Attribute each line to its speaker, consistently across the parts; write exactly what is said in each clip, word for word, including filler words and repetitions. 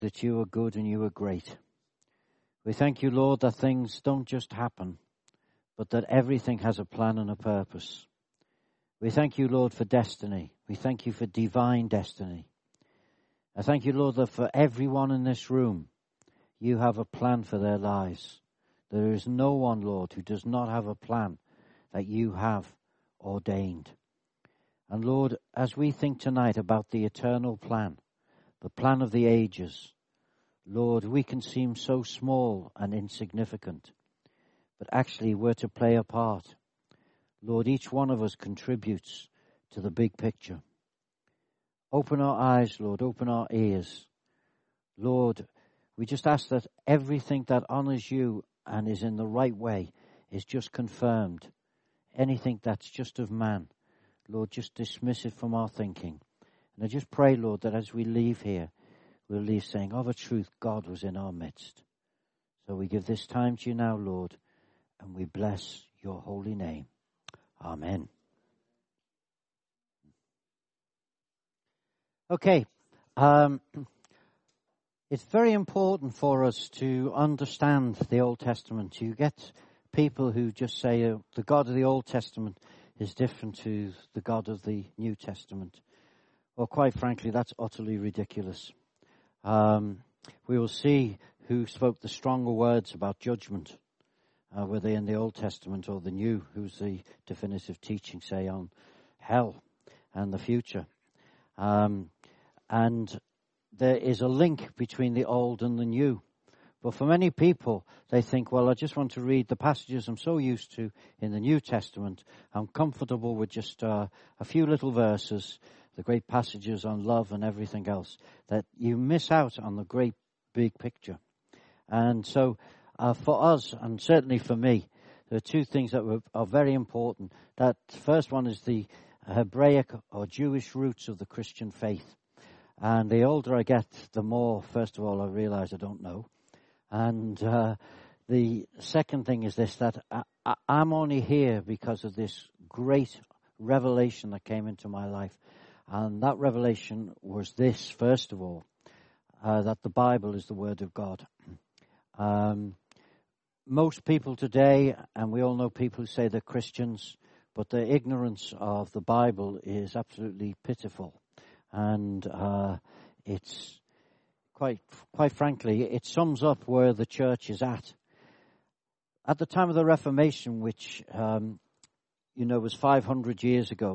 Speaker 1: that you are good and you are great. We thank you, Lord, that things don't just happen, but that everything has a plan and a purpose. We thank you, Lord, for destiny. We thank you for divine destiny. I thank you, Lord, that for everyone in this room, you have a plan for their lives. There is no one, Lord, who does not have a plan that you have ordained. And Lord, as we think tonight about the eternal plan, the plan of the ages, Lord, we can seem so small and insignificant, but actually we're to play a part. Lord, each one of us contributes to the big picture. Open our eyes, Lord, open our ears. Lord, we just ask that everything that honors you and is in the right way is just confirmed. Anything that's just of man, Lord, just dismiss it from our thinking. And I just pray, Lord, that as we leave here, we'll leave saying, of a truth, God was in our midst. So we give this time to you now, Lord, and we bless your holy name. Amen. Okay. Um, it's very important for us to understand the Old Testament. You get people who just say uh, the God of the Old Testament is different to the God of the New Testament. Well, quite frankly, that's utterly ridiculous. Um, we will see who spoke the stronger words about judgment, uh, whether in the Old Testament or the New, who's the definitive teaching, say, on hell and the future. Um, and there is a link between the Old and the New. But for many people, they think, well, I just want to read the passages I'm so used to in the New Testament. I'm comfortable with just uh, a few little verses, the great passages on love and everything else, that you miss out on the great big picture. And so uh, for us, and certainly for me, there are two things that were, are very important. That first one is the Hebraic or Jewish roots of the Christian faith. And the older I get, the more, first of all, I realize I don't know. And uh, the second thing is this, that I, I, I'm only here because of this great revelation that came into my life. And that revelation was this, first of all, uh, that the Bible is the Word of God. Um, most people today, and we all know people who say they're Christians, but their ignorance of the Bible is absolutely pitiful. And uh, it's quite, quite frankly, it sums up where the church is at. At the time of the Reformation, which, um, you know, was five hundred years ago,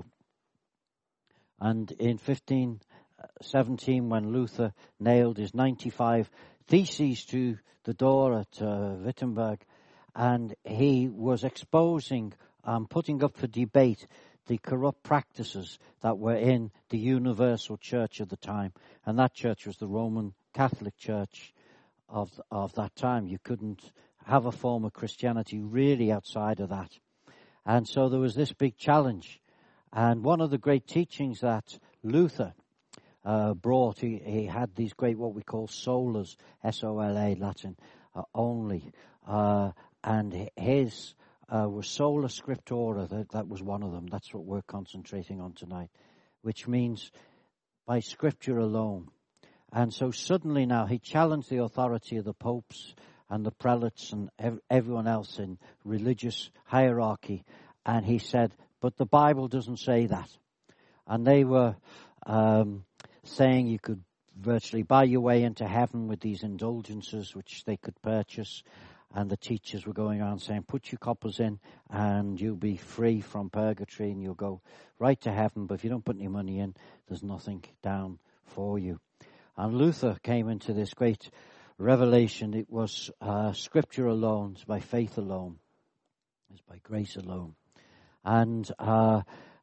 Speaker 1: and in fifteen seventeen, when Luther nailed his ninety-five theses to the door at uh, Wittenberg, and he was exposing, um, putting up for debate the corrupt practices that were in the universal church of the time. And that church was the Roman Catholic Church of of that time. You couldn't have a form of Christianity really outside of that. And so there was this big challenge. And one of the great teachings that Luther uh, brought, he, he had these great, what we call solas, S O L A, Latin, uh, only. Uh, and his uh, was sola scriptura, that, that was one of them. That's what we're concentrating on tonight, which means by scripture alone. And so suddenly now he challenged the authority of the popes and the prelates and ev- everyone else in religious hierarchy. And he said, but the Bible doesn't say that. And they were um, saying you could virtually buy your way into heaven with these indulgences which they could purchase. And the teachers were going around saying, put your coppers in and you'll be free from purgatory and you'll go right to heaven. But if you don't put any money in, there's nothing down for you. And Luther came into this great revelation. It was uh, scripture alone, it's by faith alone, it's by grace alone. And uh,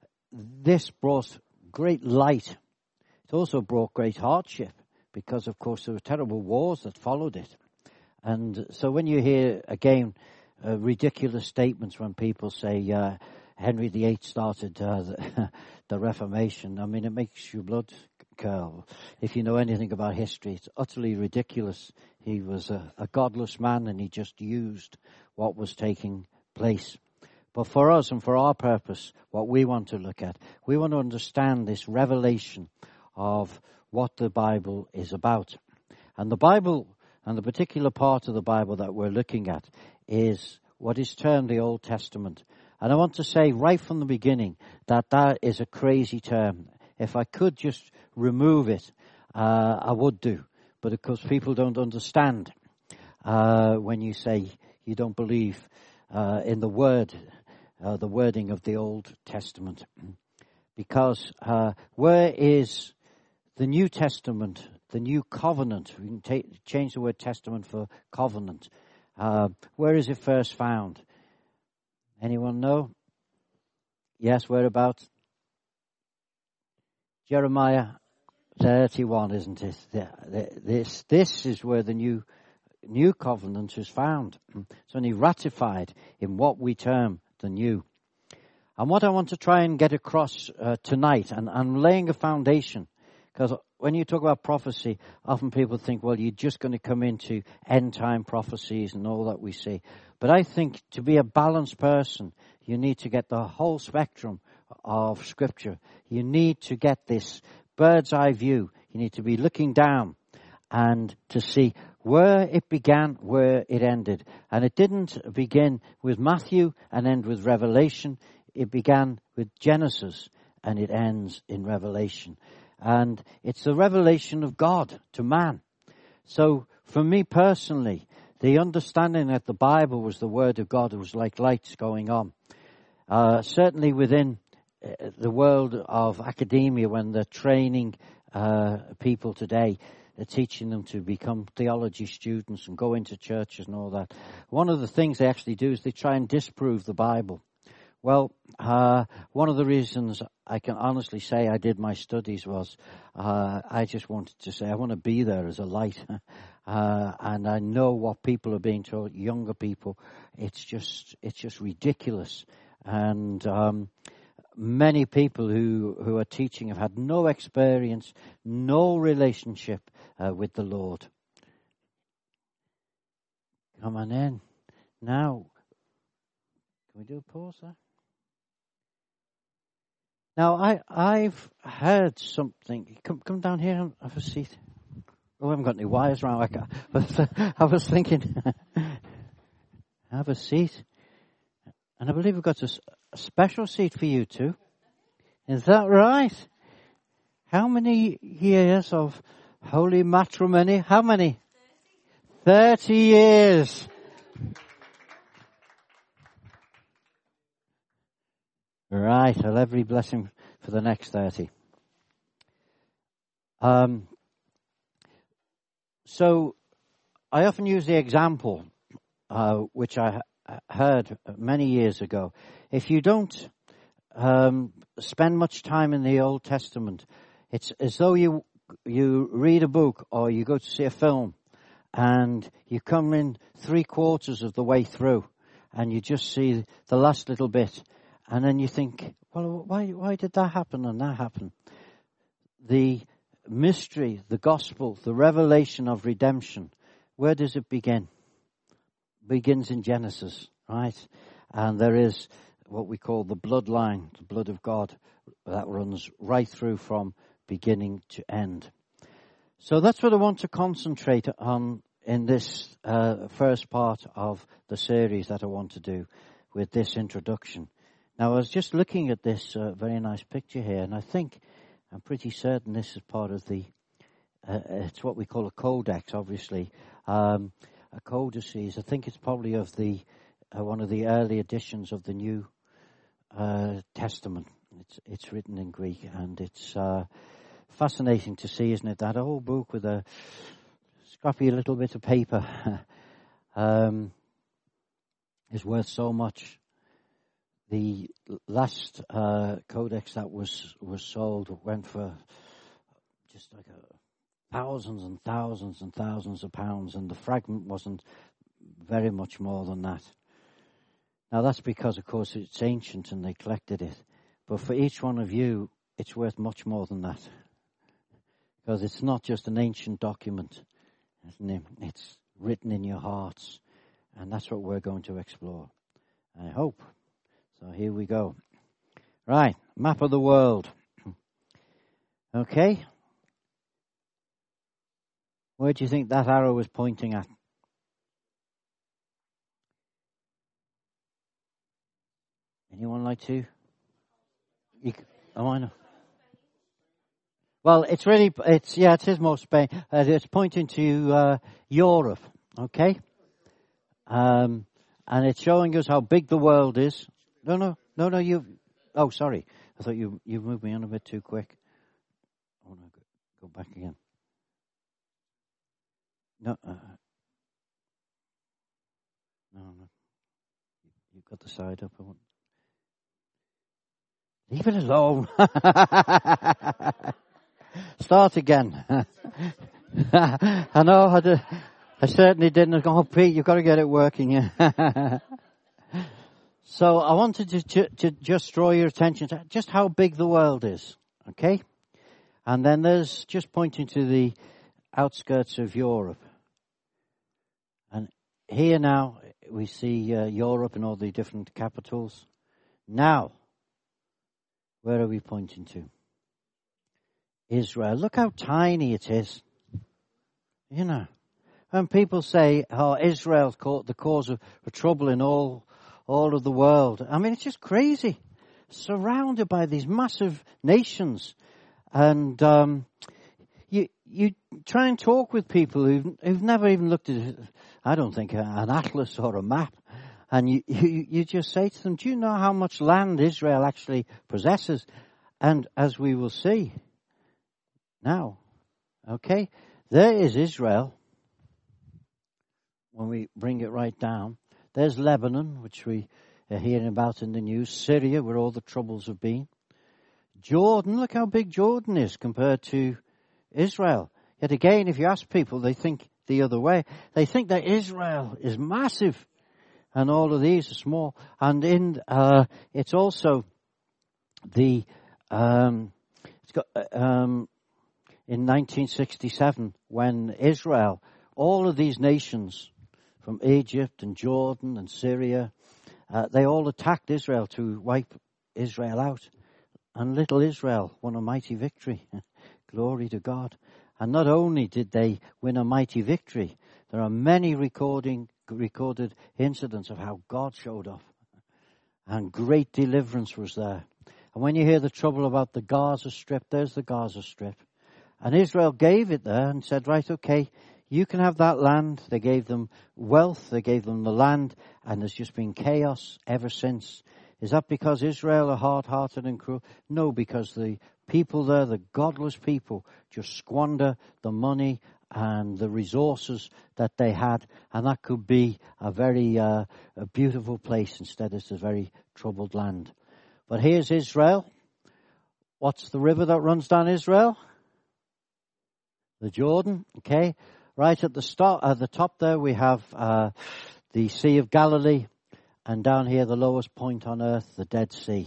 Speaker 1: this brought great light. It also brought great hardship because, of course, there were terrible wars that followed it. And so when you hear, again, uh, ridiculous statements when people say uh, Henry the Eighth started uh, the, the Reformation, I mean, it makes your blood curl. If you know anything about history, it's utterly ridiculous. He was a, a godless man and he just used what was taking place. But for us and for our purpose, what we want to look at, we want to understand this revelation of what the Bible is about. And the Bible, and the particular part of the Bible that we're looking at, is what is termed the Old Testament. And I want to say right from the beginning that that is a crazy term. If I could just remove it, uh, I would do. But of course people don't understand uh, when you say you don't believe uh, in the word, uh, the wording of the Old Testament. Because uh, where is the New Testament, the New Covenant? We can take, change the word testament for covenant. Uh, where is it first found? Anyone know? Yes, whereabouts? Jeremiah thirty-one, isn't it? This this is where the new new covenant is found. It's only ratified in what we term the new. And what I want to try and get across uh, tonight, and I'm laying a foundation, because when you talk about prophecy, often people think, well, you're just going to come into end-time prophecies and all that we see. But I think to be a balanced person, you need to get the whole spectrum of Scripture. You need to get this bird's eye view. You need to be looking down and to see where it began, where it ended. And it didn't begin with Matthew and end with Revelation. It began with Genesis and it ends in Revelation. And it's the revelation of God to man. So for me personally, the understanding that the Bible was the Word of God was like lights going on. Uh, certainly within uh, the world of academia, when they're training uh, people today, they're teaching them to become theology students and go into churches and all that. One of the things they actually do is they try and disprove the Bible. Well, uh, one of the reasons I can honestly say I did my studies was uh, I just wanted to say I want to be there as a light. uh, and I know what people are being told, younger people, it's just it's just ridiculous. And um, many people who, who are teaching have had no experience, no relationship uh, with the Lord. Come on in. Now, can we do a pause there? Now, I, I've heard something. Come, come down here and have a seat. Oh, I haven't got any wires around. I, can't. I was thinking, have a seat. And I believe we've got a, a special seat for you too. Is that right? How many years of holy matrimony? How many? Thirty years. Right, I'll every blessing for the next thirty. Um, so, I often use the example, uh, which I heard many years ago. If you don't um, spend much time in the Old Testament, it's as though you you read a book or you go to see a film, and you come in three quarters of the way through, and you just see the last little bit. And then you think, well, why why did that happen and that happen? The mystery, the gospel, the revelation of redemption, where does it begin? Begins in Genesis, right? And there is what we call the bloodline, the blood of God, that runs right through from beginning to end. So that's what I want to concentrate on in this uh, first part of the series that I want to do with this introduction. Now, I was just looking at this uh, very nice picture here, and I think, I'm pretty certain this is part of the, uh, it's what we call a codex, obviously. Um, a codices, I think it's probably of the, uh, one of the early editions of the New uh, Testament. It's, it's written in Greek, and it's uh, fascinating to see, isn't it? That whole book with a scrappy little bit of paper um, is worth so much. The last uh, codex that was, was sold went for just like a, thousands and thousands and thousands of pounds, and the fragment wasn't very much more than that. Now that's because, of course, it's ancient and they collected it. But for each one of you, it's worth much more than that. Because it's not just an ancient document, isn't it? It's written in your hearts. And that's what we're going to explore, I hope. So here we go. Right, map of the world. Okay. Where do you think that arrow was pointing at? Anyone like to? You, oh, I know. Well, it's really, it's, yeah, it is more Spain. Uh, it's pointing to uh, Europe, okay? Um, and it's showing us how big the world is. No, no, no, no, you, oh, sorry. I thought you, you moved me on a bit too quick. I want to go back again. No, uh, no, no. You've got the side up. I want. Leave it alone. Start again. I know. I, did, I certainly didn't. Oh, Pete, you've got to get it working. So I wanted to, to, to just draw your attention to just how big the world is. Okay? And then there's just pointing to the outskirts of Europe. And here now we see uh, Europe and all the different capitals. Now, where are we pointing to? Israel. Look how tiny it is. You know, when people say, oh, Israel's the cause of trouble in all, all of the world. I mean, it's just crazy. Surrounded by these massive nations. And um, you you try and talk with people who've, who've never even looked at, I don't think, an atlas or a map. And you, you, you just say to them, do you know how much land Israel actually possesses? And as we will see now, okay, there is Israel. When we bring it right down, there's Lebanon, which we are hearing about in the news. Syria, where all the troubles have been. Jordan, look how big Jordan is compared to Israel. Yet again, if you ask people, they think the other way. They think that Israel is massive. And all of these are small. And in, uh, it's also the, um, it's got, um, in nineteen sixty-seven, when Israel, all of these nations from Egypt and Jordan and Syria, uh, they all attacked Israel to wipe Israel out. And little Israel won a mighty victory. Glory to God. And not only did they win a mighty victory, there are many recording recorded incidents of how God showed up. And great deliverance was there. And when you hear the trouble about the Gaza Strip, there's the Gaza Strip. And Israel gave it there and said, right, okay, you can have that land. They gave them wealth, they gave them the land, and there's just been chaos ever since. Is that because Israel are hard-hearted and cruel? No, because the people there, the godless people, just squander the money and the resources that they had, and that could be a very uh, a beautiful place. Instead, it's a very troubled land. But here's Israel. What's the river that runs down Israel? The Jordan. Okay, right at the start, at the top there, we have uh, the Sea of Galilee. And down here, the lowest point on earth, the Dead Sea.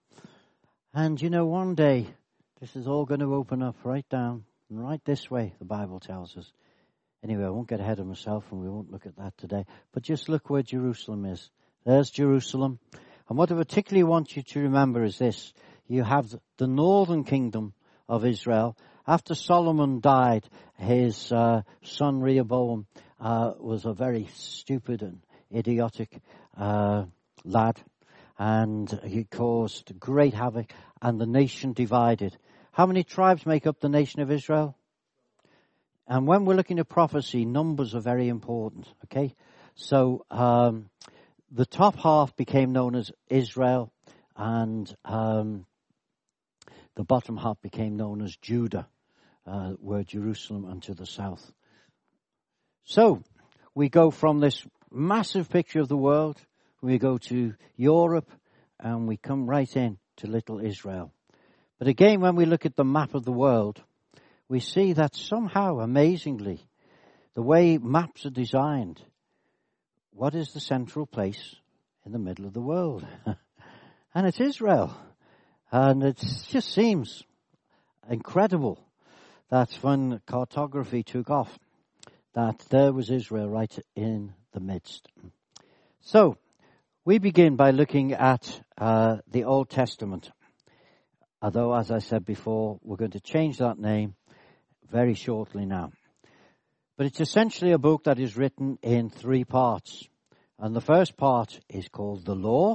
Speaker 1: And you know, one day, this is all going to open up right down, and right this way, the Bible tells us. Anyway, I won't get ahead of myself, and we won't look at that today. But just look where Jerusalem is. There's Jerusalem. And what I particularly want you to remember is this. You have the northern kingdom of Israel. After Solomon died, his uh, son Rehoboam uh, was a very stupid and idiotic uh, lad, and he caused great havoc, and the nation divided. How many tribes make up the nation of Israel? And when we're looking at prophecy, numbers are very important, okay? So um, the top half became known as Israel, and um, the bottom half became known as Judah, uh, where Jerusalem and to the south. So we go from this massive picture of the world, we go to Europe, and we come right in to little Israel. But again, when we look at the map of the world, we see that somehow, amazingly, the way maps are designed, what is the central place in the middle of the world? And it's Israel. And it just seems incredible that when cartography took off, that there was Israel right in the midst. So, we begin by looking at uh, the Old Testament. Although, as I said before, we're going to change that name very shortly now. But it's essentially a book that is written in three parts. And the first part is called the Law.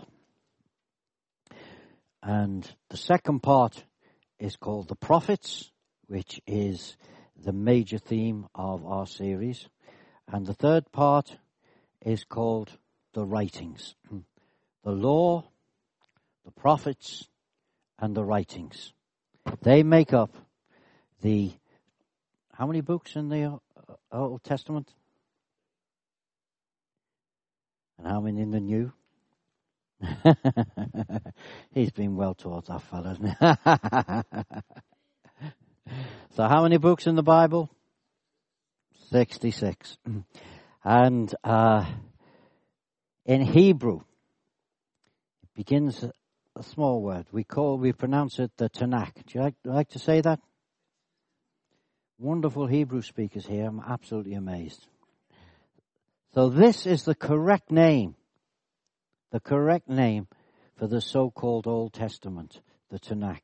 Speaker 1: And the second part is called the Prophets, which is the major theme of our series. And the third part is called the Writings. The Law, the Prophets, and the Writings. They make up the, how many books in the Old Testament? And how many in the New? He's been well taught, that fella, hasn't he? So how many books in the Bible? sixty-six. And uh, in Hebrew, it begins a small word. We call, we pronounce it the Tanakh. Do you like, like to say that? Wonderful Hebrew speakers here. I'm absolutely amazed. So this is the correct name, the correct name for the so-called Old Testament, the Tanakh.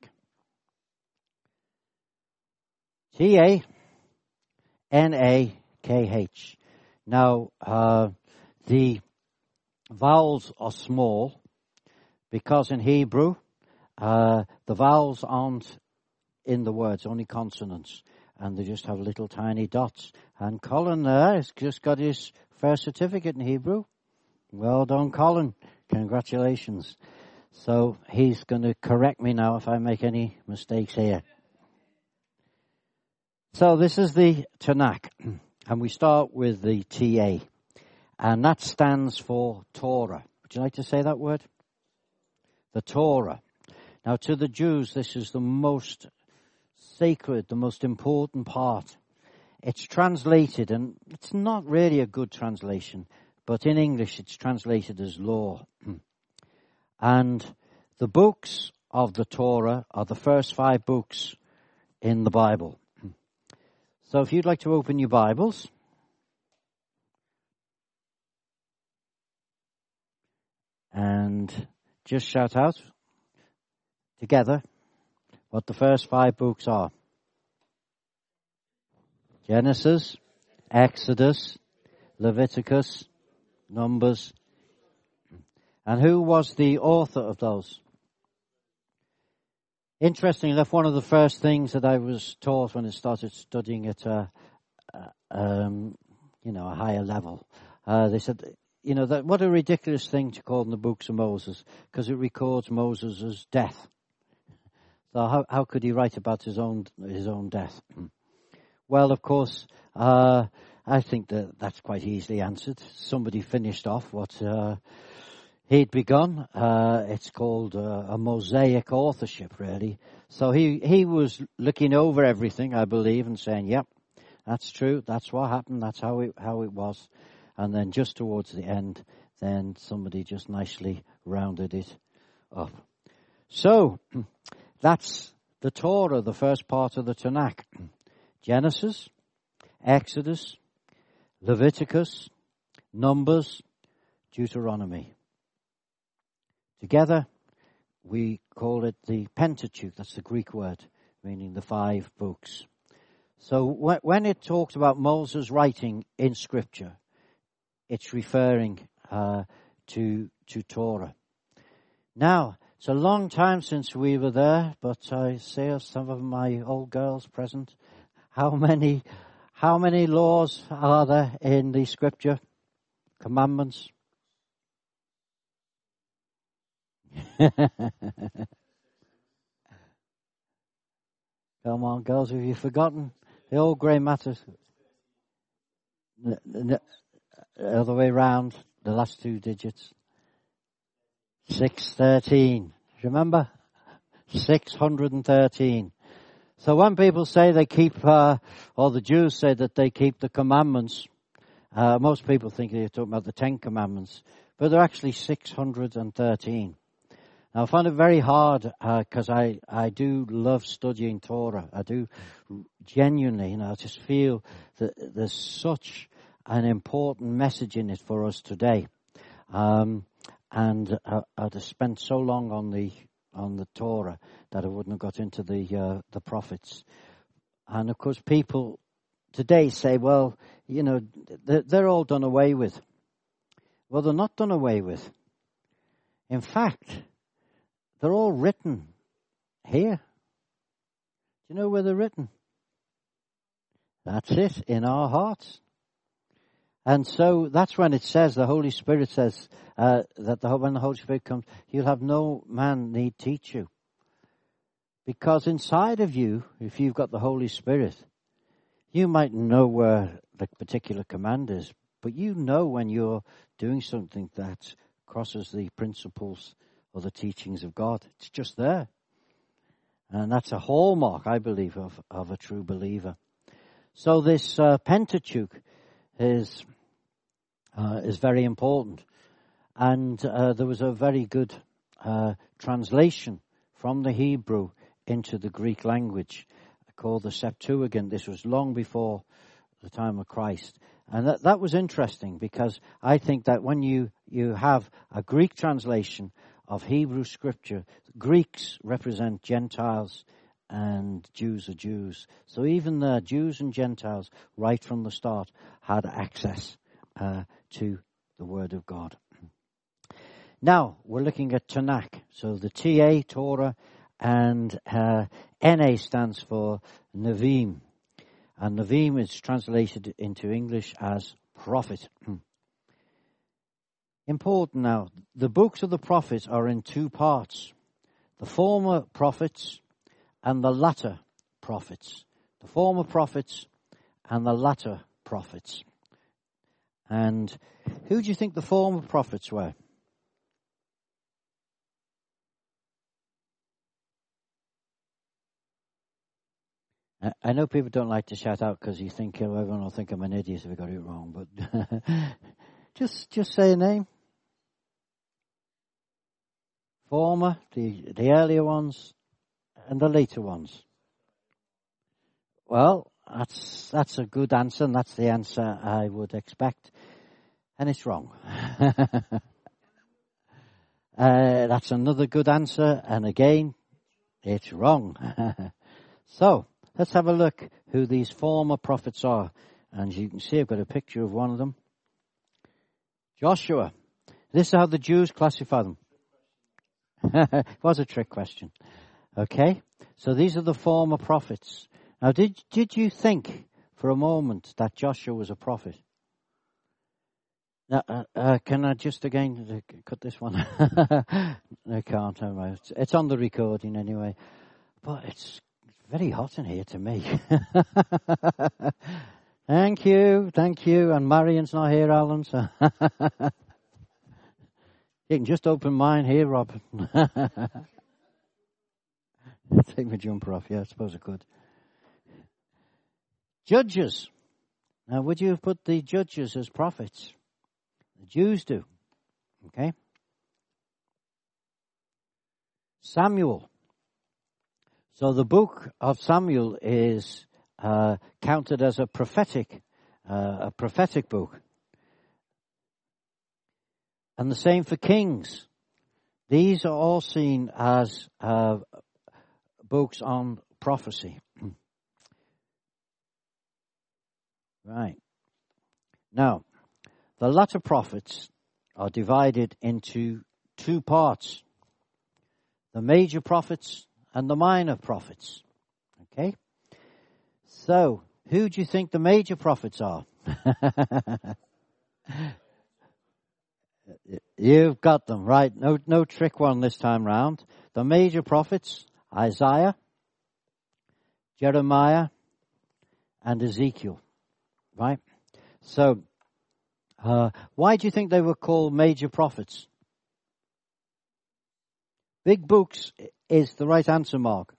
Speaker 1: T A N A K H. Now, uh, the vowels are small because in Hebrew, uh, the vowels aren't in the words, only consonants, and they just have little tiny dots. And Colin there has just got his first certificate in Hebrew. Well done, Colin. Congratulations. So he's going to correct me now if I make any mistakes here. So this is the Tanakh, and we start with the T A, and that stands for Torah. Would you like to say that word? The Torah. Now to the Jews, this is the most sacred, the most important part. It's translated, and it's not really a good translation, but in English it's translated as law. And the books of the Torah are the first five books in the Bible. So if you'd like to open your Bibles, and just shout out together what the first five books are. Genesis, Exodus, Leviticus, Numbers. And who was the author of those? Interestingly enough, one of the first things that I was taught when I started studying at a, um, you know, a higher level, uh, they said, you know, that what a ridiculous thing to call them the books of Moses, because it records Moses' death. So how how could he write about his own his own death? Well, of course, uh, I think that that's quite easily answered. Somebody finished off what uh, he'd begun. Uh, it's called uh, a mosaic authorship, really. So he, he was looking over everything, I believe, and saying, yep, that's true. That's what happened. That's how it, how it was. And then just towards the end, then somebody just nicely rounded it up. So that's the Torah, the first part of the Tanakh. Genesis, Exodus, Leviticus, Numbers, Deuteronomy. Together, we call it the Pentateuch. That's the Greek word, meaning the five books. So when it talks about Moses writing in Scripture, it's referring uh, to to Torah. Now, it's a long time since we were there, but I see some of my old girls present. How many, how many laws are there in the Scripture? Commandments? Come on, girls, have you forgotten? The old grey matters. The other way round, the last two digits. six thirteen. Remember? six hundred thirteen. So when people say they keep, uh, or the Jews say that they keep the commandments, uh, most people think they're talking about the Ten Commandments, but they're actually six hundred thirteen. Now I find it very hard, because uh, I, I do love studying Torah. I do genuinely, you know, I just feel that there's such an important message in it for us today. Um, and uh, I'd have spent so long on the on the Torah that I wouldn't have got into the uh, the prophets. And of course, people today say, well, you know, they're, they're all done away with. Well, they're not done away with. In fact, they're all written here. Do you know where they're written? That's it, in our hearts. And so that's when it says, the Holy Spirit says, uh, that the, when the Holy Spirit comes, you'll have no man need teach you. Because inside of you, if you've got the Holy Spirit, you might know where the particular command is, but you know when you're doing something that crosses the principles or the teachings of God. It's just there. And that's a hallmark, I believe, of, of a true believer. So this uh, Pentateuch is uh, is very important. And uh, there was a very good uh, translation from the Hebrew into the Greek language called the Septuagint. This was long before the time of Christ. And that, that was interesting, because I think that when you, you have a Greek translation of Hebrew scripture, Greeks represent Gentiles and Jews are Jews. So even the Jews and Gentiles, right from the start, had access uh, to the Word of God. Now, we're looking at Tanakh. So the T A, Torah, and uh, N A stands for Nevi'im. And Nevi'im is translated into English as prophet. Important now, the books of the prophets are in two parts. The former prophets and the latter prophets. The former prophets and the latter prophets. And who do you think the former prophets were? I know people don't like to shout out because you think, oh, everyone will think I'm an idiot if I got it wrong, but just just say a name. Former, the the earlier ones, and the later ones. Well, that's that's a good answer, and that's the answer I would expect, and it's wrong. uh, that's another good answer, and again, it's wrong. So, let's have a look who these former prophets are. And as you can see, I've got a picture of one of them. Joshua. This is how the Jews classify them. It was a trick question. Okay? So these are the former prophets. Now, did did you think for a moment that Joshua was a prophet? Now, uh, uh, can I just again cut this one? I can't. It's, it's on the recording anyway. But it's very hot in here to me. Thank you, thank you. And Marion's not here, Alan. So you can just open mine here, Rob. Take my jumper off. Yeah, I suppose I could. Judges. Now, would you have put the judges as prophets? The Jews do. Okay. Samuel. So the book of Samuel is uh, counted as a prophetic, uh, a prophetic book. And the same for Kings. These are all seen as uh, books on prophecy. Right. Now, the latter prophets are divided into two parts. The major prophets and the minor prophets. Okay? So, who do you think the major prophets are? You've got them, right? No no trick one this time round. The major prophets, Isaiah, Jeremiah, and Ezekiel. Right? So, uh, why do you think they were called major prophets? Big books is the right answer, Mark.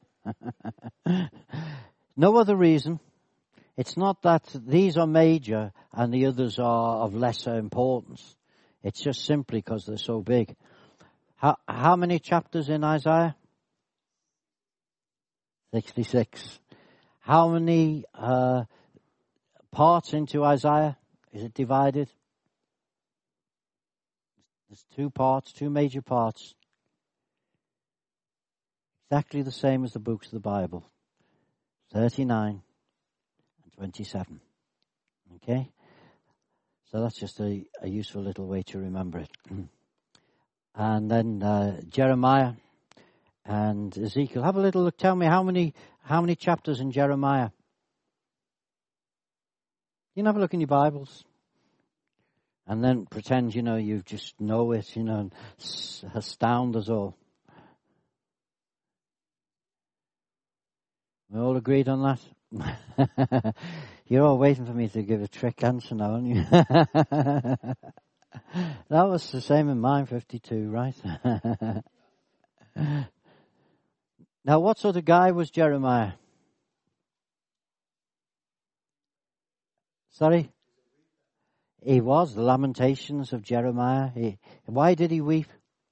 Speaker 1: No other reason. It's not that these are major and the others are of lesser importance. It's just simply because they're so big. How, how many chapters in Isaiah? sixty-six. How many uh, parts into Isaiah? Is it divided? There's two parts, two major parts. Exactly the same as the books of the Bible. thirty-nine and twenty-seven. Okay? So that's just a, a useful little way to remember it. And then uh, Jeremiah and Ezekiel. Have a little look. Tell me how many how many chapters in Jeremiah? You can have a look in your Bibles. And then pretend, you know, you just know it, you know, and astound us all. We all agreed on that? You're all waiting for me to give a trick answer now, aren't you? That was the same in mine, fifty-two, right? Now, what sort of guy was Jeremiah? Sorry? He was, the Lamentations of Jeremiah. He, why did he weep?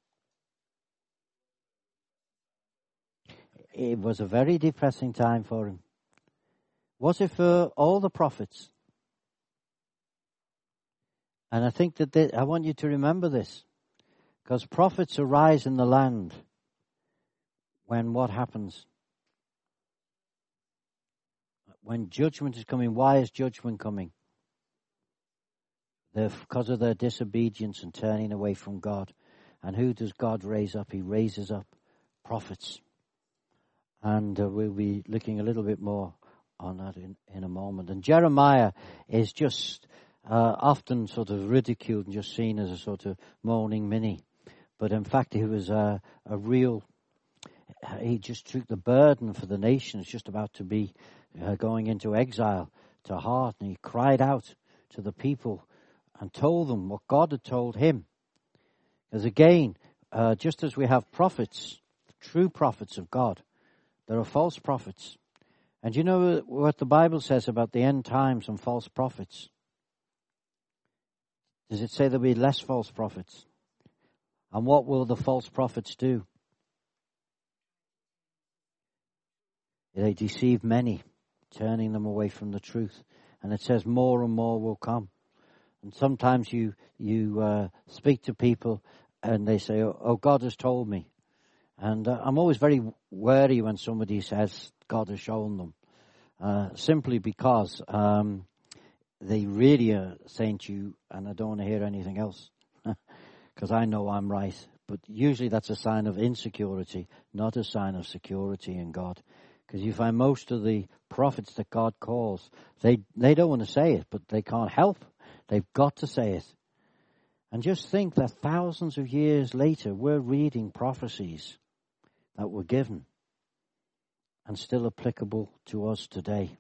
Speaker 1: It was a very depressing time for him. Was it for all the prophets? And I think that they, I want you to remember this, because prophets arise in the land when what happens? When judgment is coming. Why is judgment coming? They're, because of their disobedience and turning away from God. And who does God raise up? He raises up prophets. And uh, we'll be looking a little bit more on that in, in a moment. And Jeremiah is just uh, often sort of ridiculed and just seen as a sort of moaning Minnie. But in fact, he was a, a real, he just took the burden for the nations just about to be uh, going into exile to heart. And he cried out to the people and told them what God had told him. Because again, uh, just as we have prophets, true prophets of God, there are false prophets. And you know what the Bible says about the end times and false prophets? Does it say there'll be less false prophets? And what will the false prophets do? They deceive many, turning them away from the truth. And it says more and more will come. And sometimes you you uh, speak to people and they say, oh, oh God has told me. And uh, I'm always very wary when somebody says God has shown them. Uh, simply because um, they really are saying to you, and I don't want to hear anything else. Because I know I'm right. But usually that's a sign of insecurity, not a sign of security in God. Because you find most of the prophets that God calls, they, they don't want to say it, but they can't help. They've got to say it. And just think that thousands of years later, we're reading prophecies that were given and still applicable to us today.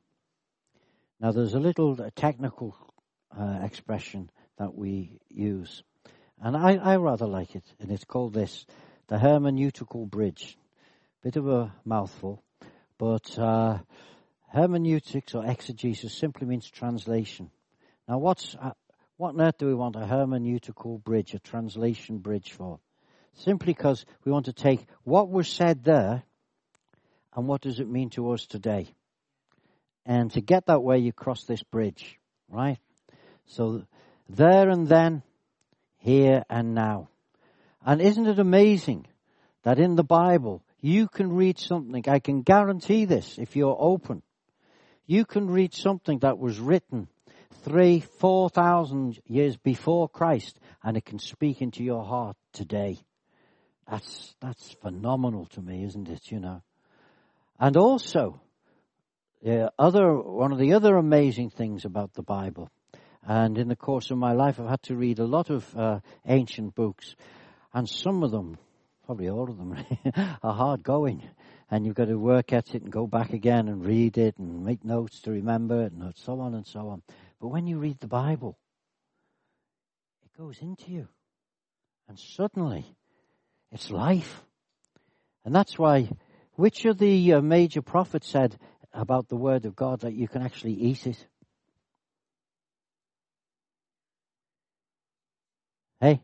Speaker 1: Now, there's a little technical uh, expression that we use. And I, I rather like it. And it's called this, the hermeneutical bridge. Bit of a mouthful. But uh, hermeneutics or exegesis simply means translation. Now, what's uh, what on earth do we want a hermeneutical bridge, a translation bridge for? Simply because we want to take what was said there and what does it mean to us today. And to get that way, you cross this bridge, right? So there and then, here and now. And isn't it amazing that in the Bible, you can read something, I can guarantee this if you're open. You can read something that was written three, four thousand years before Christ, and it can speak into your heart today. That's that's phenomenal to me, isn't it? You know, and also, the other one of the other amazing things about the Bible, and in the course of my life, I've had to read a lot of uh, ancient books, and some of them, probably all of them, are hard going. And you've got to work at it and go back again and read it and make notes to remember it and so on and so on. But when you read the Bible, it goes into you. And suddenly, it's life. And that's why, which of the uh, major prophets said about the Word of God that you can actually eat it? Hey?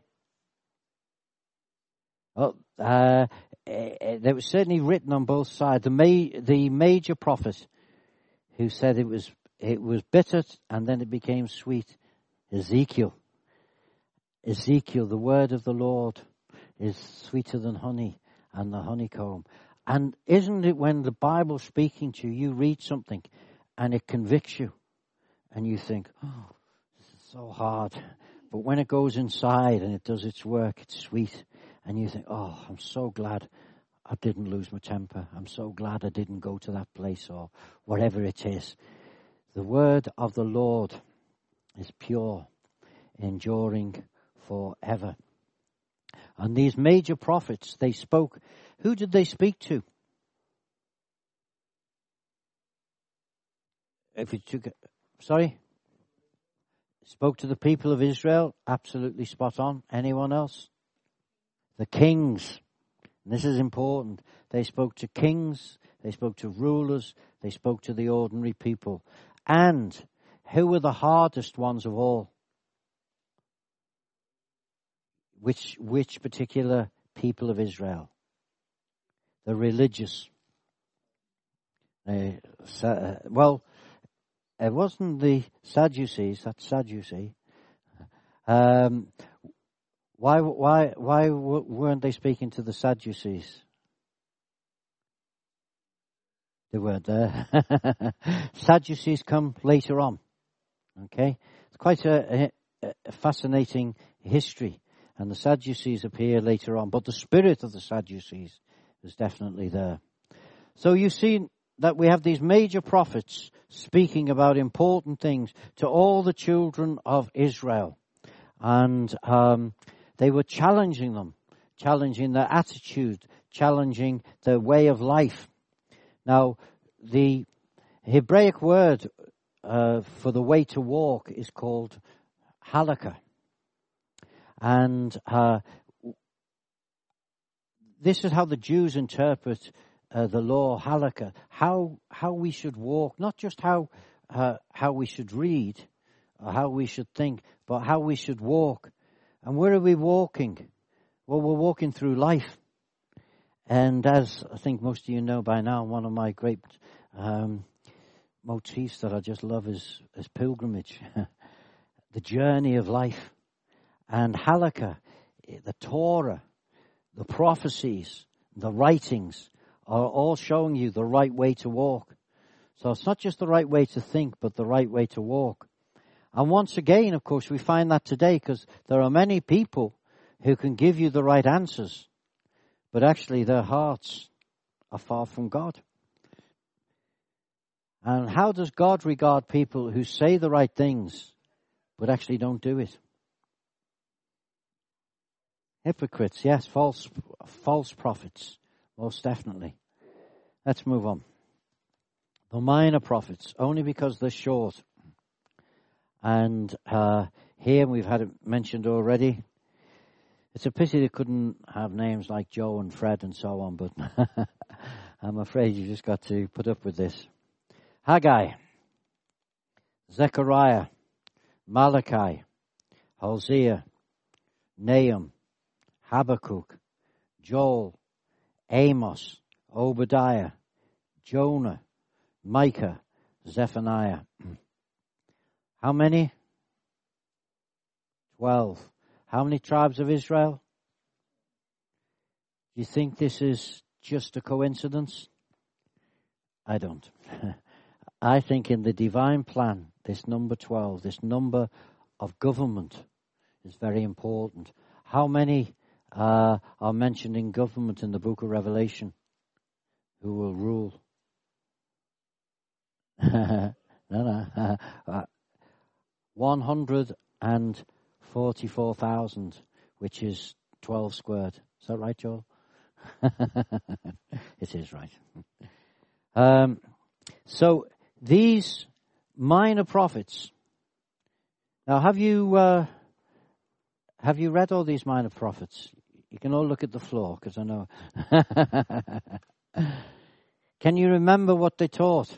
Speaker 1: Oh, uh, it was certainly written on both sides. The, ma- the major prophet who said it was it was bitter and then it became sweet, Ezekiel. Ezekiel, the word of the Lord is sweeter than honey and the honeycomb. And isn't it when the Bible's speaking to you, you read something and it convicts you and you think, oh, this is so hard. But when it goes inside and it does its work, it's sweet. And you think, oh, I'm so glad I didn't lose my temper. I'm so glad I didn't go to that place or whatever it is. The word of the Lord is pure, enduring forever. And these major prophets, they spoke. Who did they speak to? If you took, sorry? Spoke to the people of Israel. Absolutely spot on. Anyone else? The kings. And this is important. They spoke to kings. They spoke to rulers. They spoke to the ordinary people. And who were the hardest ones of all? Which, which particular people of Israel? The religious. Uh, well, it wasn't the Sadducees. That's Sadducee. Um, why, why, why weren't they speaking to the Sadducees? They weren't there. Sadducees come later on. Okay, it's quite a, a, a fascinating history, and the Sadducees appear later on. But the spirit of the Sadducees is definitely there. So you see that we have these major prophets speaking about important things to all the children of Israel. And um, they were challenging them, challenging their attitude, challenging their way of life. Now, the Hebraic word uh, for the way to walk is called halakha. And uh, this is how the Jews interpret Uh, the law, halakha, how how we should walk, not just how uh, how we should read, or how we should think, but how we should walk. And where are we walking? Well, we're walking through life. And as I think most of you know by now, one of my great um, motifs that I just love is, is pilgrimage, the journey of life. And halakha, the Torah, the prophecies, the writings, are all showing you the right way to walk. So it's not just the right way to think, but the right way to walk. And once again, of course, we find that today because there are many people who can give you the right answers, but actually their hearts are far from God. And how does God regard people who say the right things, but actually don't do it? Hypocrites, yes, false, false prophets. Most definitely. Let's move on. The minor prophets, only because they're short. And uh, here we've had it mentioned already. It's a pity they couldn't have names like Joe and Fred and so on, but I'm afraid you just got to put up with this. Haggai, Zechariah, Malachi, Hosea, Nahum, Habakkuk, Joel, Amos, Obadiah, Jonah, Micah, Zephaniah. How many? Twelve. How many tribes of Israel? Do you think this is just a coincidence? I don't. I think in the divine plan, this number twelve, this number of government is very important. How many uh, are mentioned in government in the book of Revelation? Who will rule? no, no. uh, one hundred forty-four thousand, which is twelve squared. Is that right, Joel? It is right. Um, so these minor prophets. Now, have you uh, have you read all these minor prophets? You can all look at the floor because I know. Can you remember what they taught?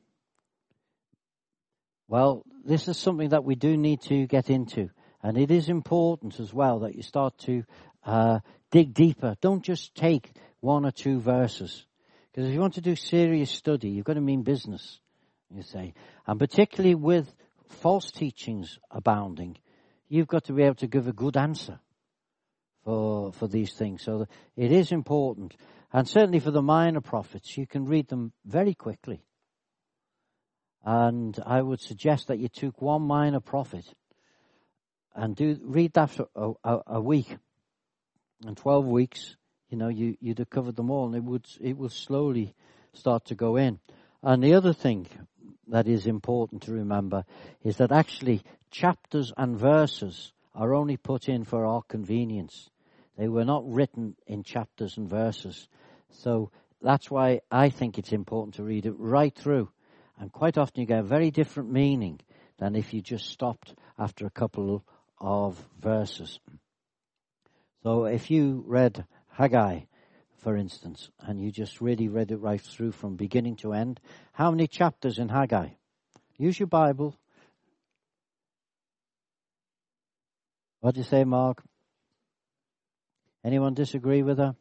Speaker 1: Well, this is something that we do need to get into. And it is important as well that you start to uh, dig deeper. Don't just take one or two verses. Because if you want to do serious study, you've got to mean business, you say. And particularly with false teachings abounding, you've got to be able to give a good answer for for these things. So it is important. And certainly for the minor prophets, you can read them very quickly. And I would suggest that you took one minor prophet and do read that for a, a, a week. In twelve weeks, you know, you, you'd have covered them all, and it would it will slowly start to go in. And the other thing that is important to remember is that actually chapters and verses are only put in for our convenience. They were not written in chapters and verses. So that's why I think it's important to read it right through. And quite often you get a very different meaning than if you just stopped after a couple of verses. So if you read Haggai, for instance, and you just really read it right through from beginning to end, how many chapters in Haggai? Use your Bible. What do you say, Mark? Anyone disagree with her?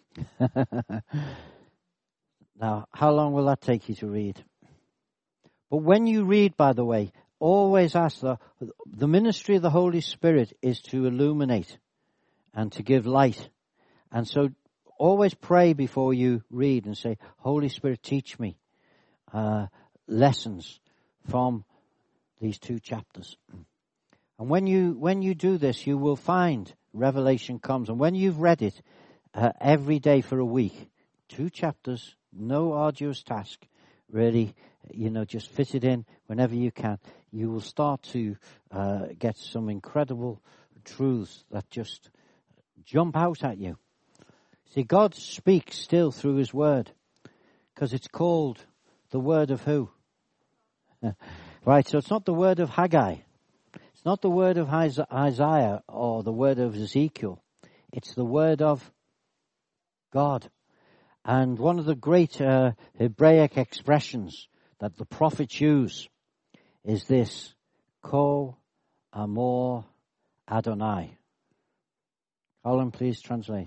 Speaker 1: Now, how long will that take you to read? But when you read, by the way, always ask the, the ministry of the Holy Spirit is to illuminate and to give light. And so always pray before you read and say, Holy Spirit, teach me uh, lessons from these two chapters. And when you when you do this, you will find revelation comes. And when you've read it uh, every day for a week, two chapters, no arduous task, really, you know, just fit it in whenever you can. You will start to uh, get some incredible truths that just jump out at you. See, God speaks still through his word because it's called the word of who? Right, so it's not the word of Haggai. It's not the word of Isaiah or the word of Ezekiel. It's the word of God. And one of the great uh, Hebraic expressions that the prophets use is this, Ko Amor Adonai. Colin, please translate.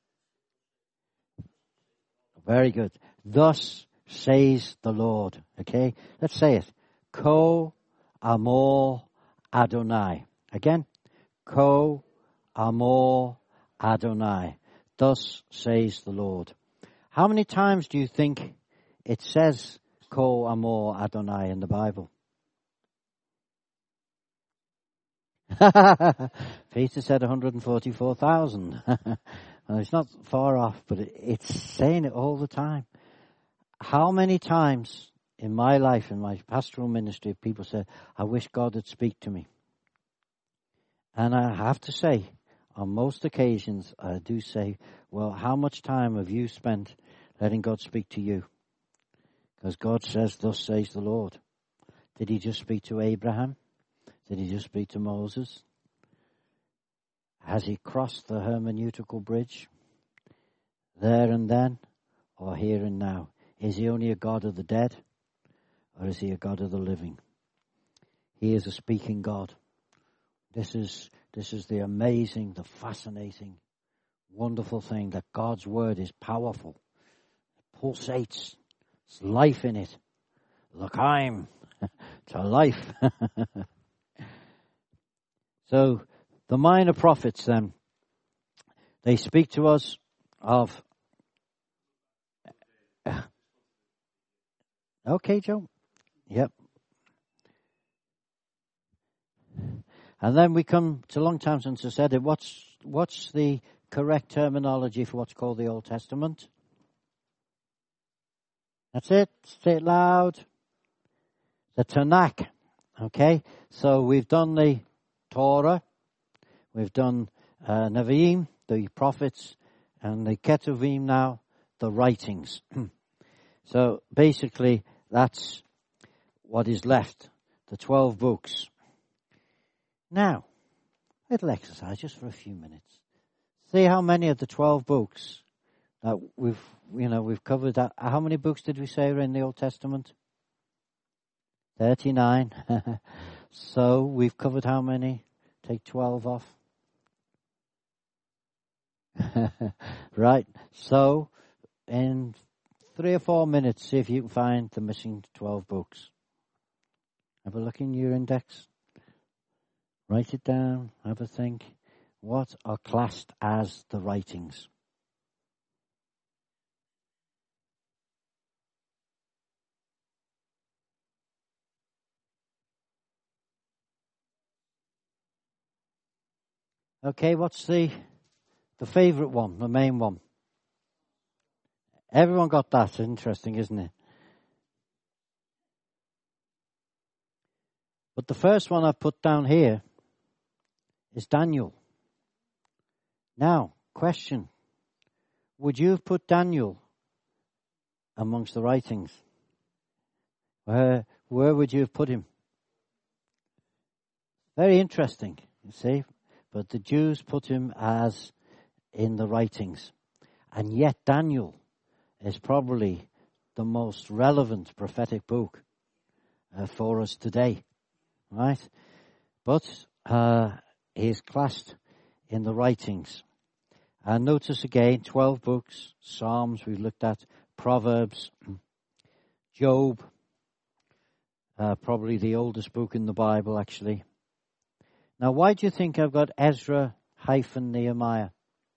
Speaker 1: Very good. Thus says the Lord. Okay, let's say it. Ko Amor Adonai. Again. Ko Amor Adonai. Thus says the Lord. How many times do you think it says Ko Amor Adonai in the Bible? Peter said one hundred forty-four thousand. Well, it's not far off, but it's saying it all the time. How many times in my life, in my pastoral ministry, people say, I wish God would speak to me. And I have to say, on most occasions, I do say, well, how much time have you spent letting God speak to you? Because God says, thus says the Lord. Did he just speak to Abraham? Did he just speak to Moses? Has he crossed the hermeneutical bridge? There and then, or here and now? Is he only a God of the dead, or is he a God of the living? He is a speaking God. This is this is the amazing, the fascinating, wonderful thing that God's word is powerful. It pulsates. There's life in it. L'chaim, to life. So the minor prophets then, they speak to us of... Okay, Joe. Yep. And then we come to Long Townsend to said it. What's what's the correct terminology for what's called the Old Testament? That's it. Say it loud. The Tanakh. Okay. So we've done the Torah. We've done uh, Nevi'im, the prophets, and the Ketuvim now, the writings. So basically, that's what is left. The twelve books. Now, little exercise just for a few minutes. See how many of the twelve books that we've, you know, we've covered. That. How many books did we say are in the Old Testament? thirty-nine. So we've covered how many? Take twelve off. Right. So in three or four minutes, see if you can find the missing twelve books. Have a look in your index. Write it down, have a think. What are classed as the writings? Okay, what's the the favourite one, the main one? Everyone got that. Interesting, isn't it? But the first one I've put down here is Daniel. Now, question. Would you have put Daniel amongst the writings? Where, where would you have put him? Very interesting, you see. But the Jews put him as in the writings. And yet Daniel is probably the most relevant prophetic book uh, for us today. Right? But uh, he is classed in the writings. And notice again, twelve books, Psalms we've looked at, Proverbs, Job, uh, probably the oldest book in the Bible actually. Now why do you think I've got Ezra hyphen Nehemiah?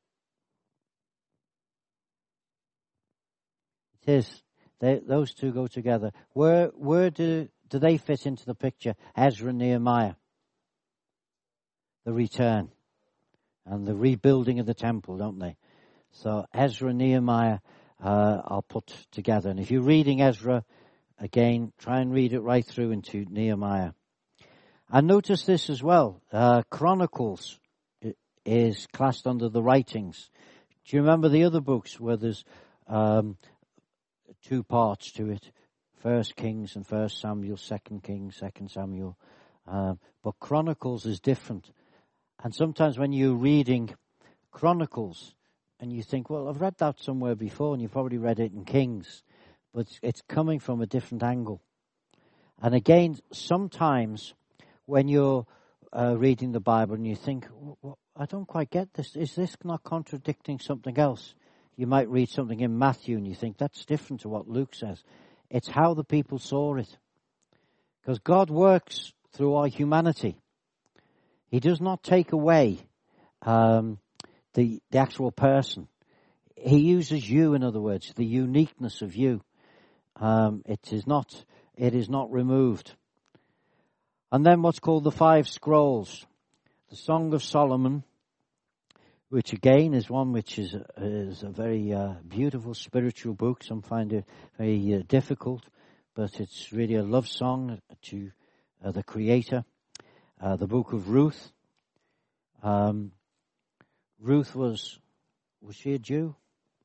Speaker 1: It is. They, those two go together. Where where do, do they fit into the picture? Ezra and Nehemiah. The return and the rebuilding of the temple, don't they? So Ezra and Nehemiah uh, are put together. And if you're reading Ezra, again, try and read it right through into Nehemiah. And notice this as well. Uh, Chronicles is classed under the writings. Do you remember the other books where there's um, two parts to it? First Kings and First Samuel, Second Kings, Second Samuel. Um, but Chronicles is different. And sometimes when you're reading Chronicles and you think, well, I've read that somewhere before, and you've probably read it in Kings, but it's coming from a different angle. And again, sometimes when you're uh, reading the Bible and you think, well, I don't quite get this. Is this not contradicting something else? You might read something in Matthew and you think that's different to what Luke says. It's how the people saw it. Because God works through our humanity. He does not take away um, the, the actual person. He uses you, in other words, the uniqueness of you. Um, it is not, it is not removed. And then what's called the five scrolls. The Song of Solomon, which again is one which is a, is a very uh, beautiful spiritual book. Some find it very uh, difficult, but it's really a love song to uh, the Creator. Uh, the book of Ruth. Um, Ruth was, was she a Jew?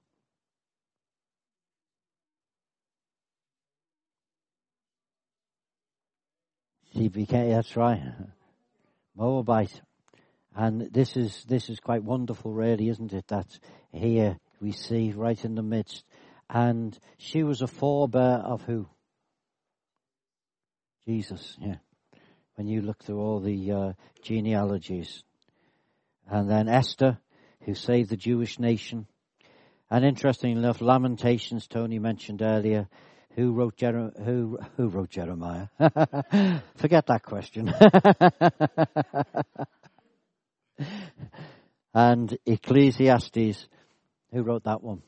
Speaker 1: She became, that's right, Moabite. And this is, this is quite wonderful really, isn't it? That here we see right in the midst. And she was a forebear of who? Jesus, yeah. When you look through all the uh, genealogies. And then Esther, who saved the Jewish nation. And interestingly enough, Lamentations, Tony mentioned earlier, who wrote, Jer- who, who wrote Jeremiah? Forget that question. And Ecclesiastes, who wrote that one?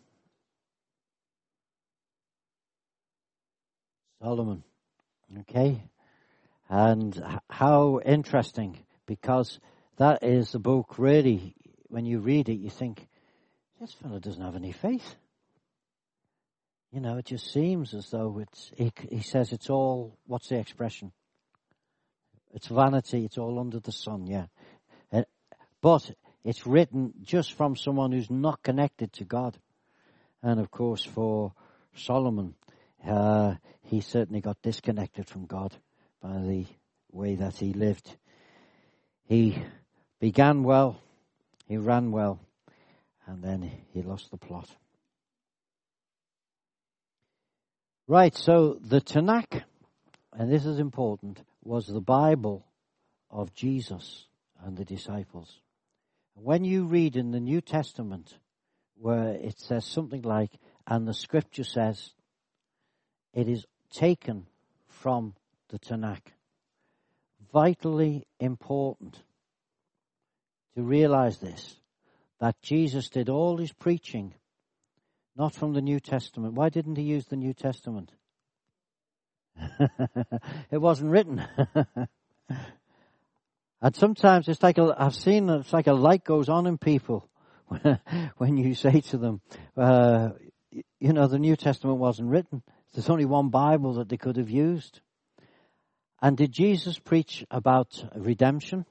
Speaker 1: Solomon. Okay. And how interesting, because that is the book really, when you read it, you think, this fellow doesn't have any faith. You know, it just seems as though it's, he, he says it's all, what's the expression? It's vanity, it's all under the sun, yeah. Uh, but it's written just from someone who's not connected to God. And of course for Solomon, uh, he certainly got disconnected from God by the way that he lived. He began well, he ran well, and then he lost the plot. Right, so the Tanakh, and this is important, was the Bible of Jesus and the disciples. When you read in the New Testament where it says something like, and the scripture says, it is taken from the Tanakh. Vitally important to realize this, that Jesus did all his preaching not from the New Testament. Why didn't he use the New Testament? It wasn't written. And sometimes it's like a, I've seen it's like a light goes on in people when you say to them, uh, you know, the New Testament wasn't written. There's only one Bible that they could have used. And did Jesus preach about redemption?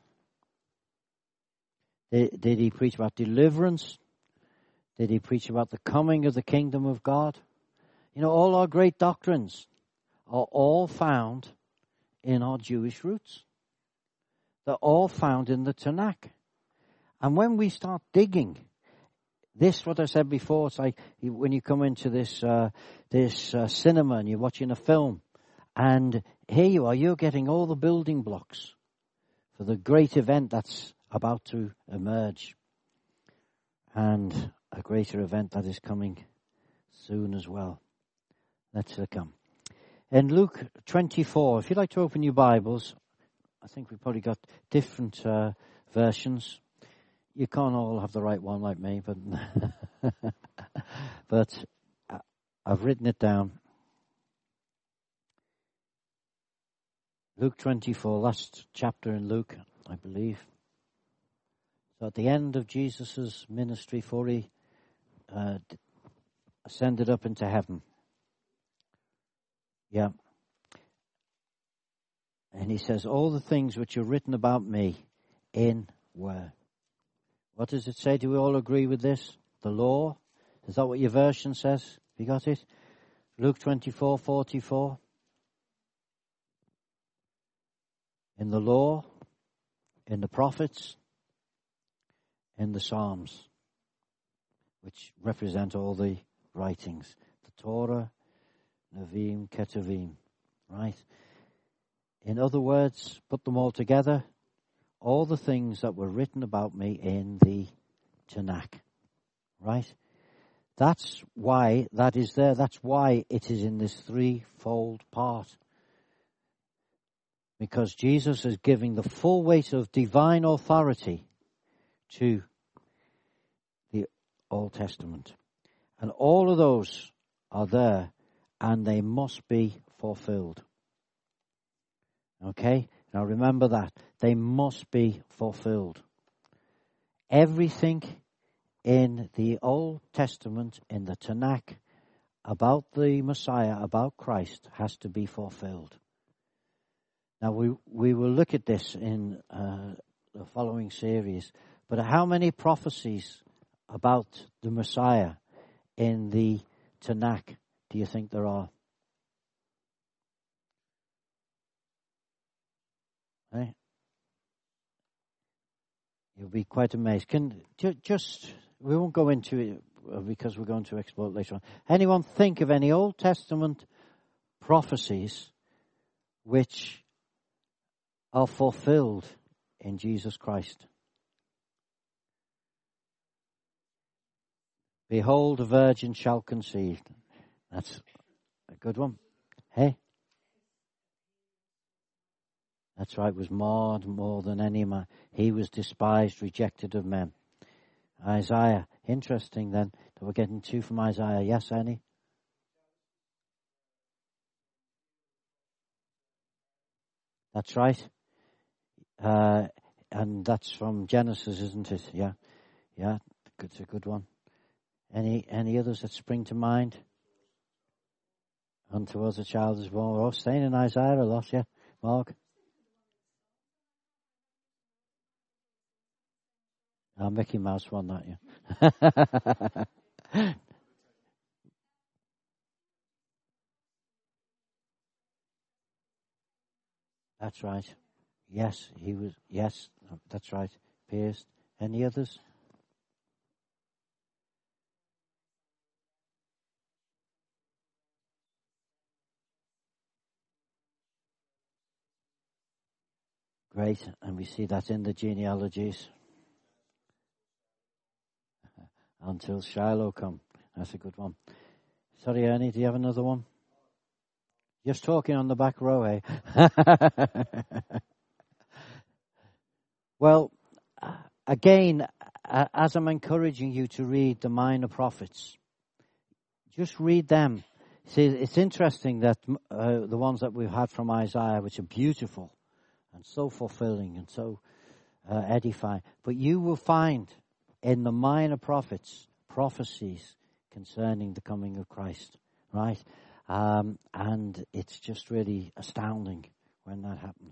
Speaker 1: Did, did he preach about deliverance? Did he preach about the coming of the kingdom of God? You know, all our great doctrines are all found in our Jewish roots. They're all found in the Tanakh. And when we start digging, this, what I said before, it's like when you come into this uh, this uh, cinema and you're watching a film, and here you are, you're getting all the building blocks for the great event that's about to emerge, and a greater event that is coming soon as well. Let's come. In Luke twenty-four, if you'd like to open your Bibles, I think we've probably got different uh, versions. You can't all have the right one like me, but but I've written it down. Luke twenty-four, last chapter in Luke, I believe. So at the end of Jesus' ministry, before he uh, ascended up into heaven. Yeah. And he says, all the things which are written about me in were. What does it say? Do we all agree with this? The law? Is that what your version says? Have you got it? Luke twenty-four forty-four. In the law, in the prophets, in the Psalms, which represent all the writings. The Torah, Nevi'im, Ketuvim, right? In other words, put them all together, all the things that were written about me in the Tanakh, right? That's why that is there. That's why it is in this threefold part. Because Jesus is giving the full weight of divine authority to the Old Testament. And all of those are there, and they must be fulfilled. Okay? Now remember that. They must be fulfilled. Everything in the Old Testament, in the Tanakh, about the Messiah, about Christ, has to be fulfilled. Now we we will look at this in uh, the following series. But how many prophecies about the Messiah in the Tanakh do you think there are? Right? You'll be quite amazed. Can ju- just we won't go into it because we're going to explore it later on. Anyone think of any Old Testament prophecies which are fulfilled in Jesus Christ? Behold, a virgin shall conceive. That's a good one. Hey? That's right, was marred more than any man. He was despised, rejected of men. Isaiah. Interesting then that we're getting two from Isaiah. Yes, Annie? That's right. Uh, and that's from Genesis, isn't it? Yeah. Yeah, it's a good one. Any any others that spring to mind? Unto us a child is born. We're all staying in Isaiah a lot, yeah. Mark? Oh, Mickey Mouse won that, yeah. That's right. Yes, he was. Yes, that's right. Pierced. Any others? Great. And we see that in the genealogies. Until Shiloh come. That's a good one. Sorry, Ernie, do you have another one? Just talking on the back row, eh? Well, again, as I'm encouraging you to read the minor prophets, just read them. See, it's interesting that uh, the ones that we've had from Isaiah, which are beautiful and so fulfilling and so uh, edifying. But you will find in the minor prophets prophecies concerning the coming of Christ, right? Um, and it's just really astounding when that happens.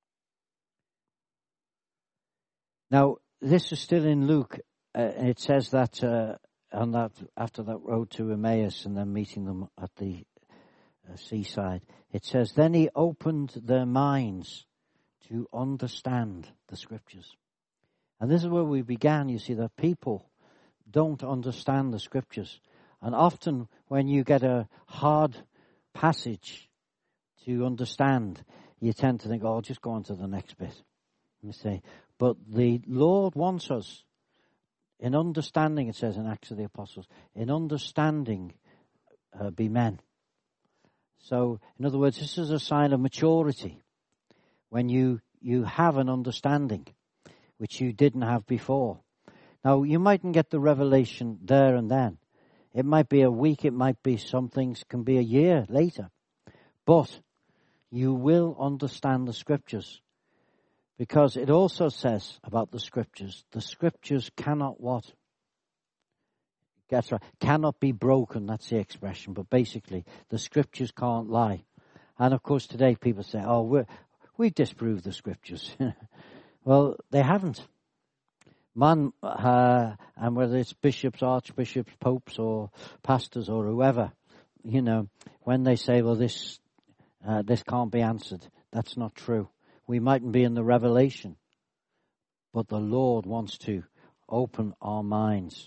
Speaker 1: Now, this is still in Luke. Uh, it says that uh, on that after that road to Emmaus and then meeting them at the uh, seaside, it says, then he opened their minds to understand the scriptures. And this is where we began. You see, that people don't understand the scriptures. And often when you get a hard passage to understand, you tend to think, oh, I'll just go on to the next bit. Let me say, but the Lord wants us in understanding, it says in Acts of the Apostles, in understanding uh, be men. So, in other words, this is a sign of maturity. When you, you have an understanding, which you didn't have before. Now, you mightn't get the revelation there and then. It might be a week, it might be some things can be a year later. But you will understand the scriptures. Because it also says about the scriptures, the scriptures cannot what? That's right, cannot be broken, that's the expression. But basically, the scriptures can't lie. And of course today people say, oh, we're, we disprove the scriptures. Well, they haven't. Man, uh, and whether it's bishops, archbishops, popes, or pastors, or whoever, you know, when they say, well, this uh, this can't be answered, that's not true. We mightn't be in the revelation, but the Lord wants to open our minds.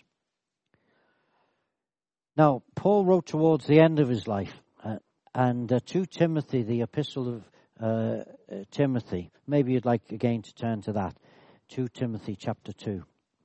Speaker 1: Now, Paul wrote towards the end of his life, uh, and uh, to Timothy, the epistle of uh, uh, Timothy, maybe you'd like again to turn to that, to Timothy chapter two.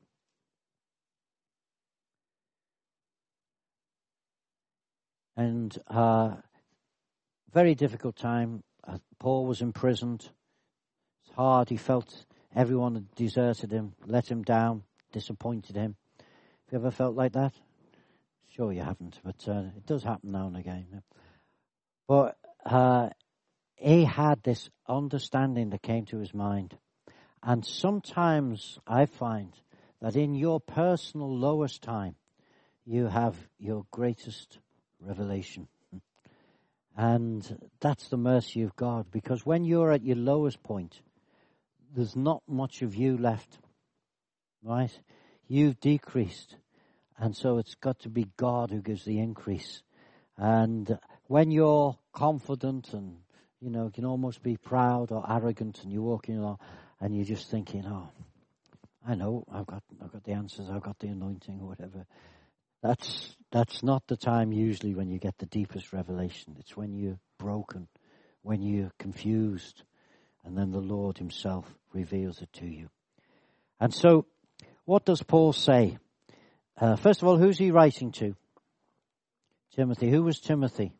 Speaker 1: And uh, very difficult time. Uh, Paul was imprisoned. It's hard. He felt everyone had deserted him, let him down, disappointed him. Have you ever felt like that? Sure you haven't, but uh, it does happen now and again. But uh, he had this understanding that came to his mind. And sometimes I find that in your personal lowest time, you have your greatest revelation. And that's the mercy of God, because when you're at your lowest point, there's not much of you left, right? You've decreased, and so it's got to be God who gives the increase. And when you're confident and, you know, can almost be proud or arrogant, and you're walking along and you're just thinking, oh, I know, I've got I've got the answers, I've got the anointing or whatever. That's that's not the time usually when you get the deepest revelation. It's when you're broken, when you're confused, and then the Lord himself reveals it to you. And so, what does Paul say? Uh, first of all, who's he writing to? Timothy. Who was Timothy?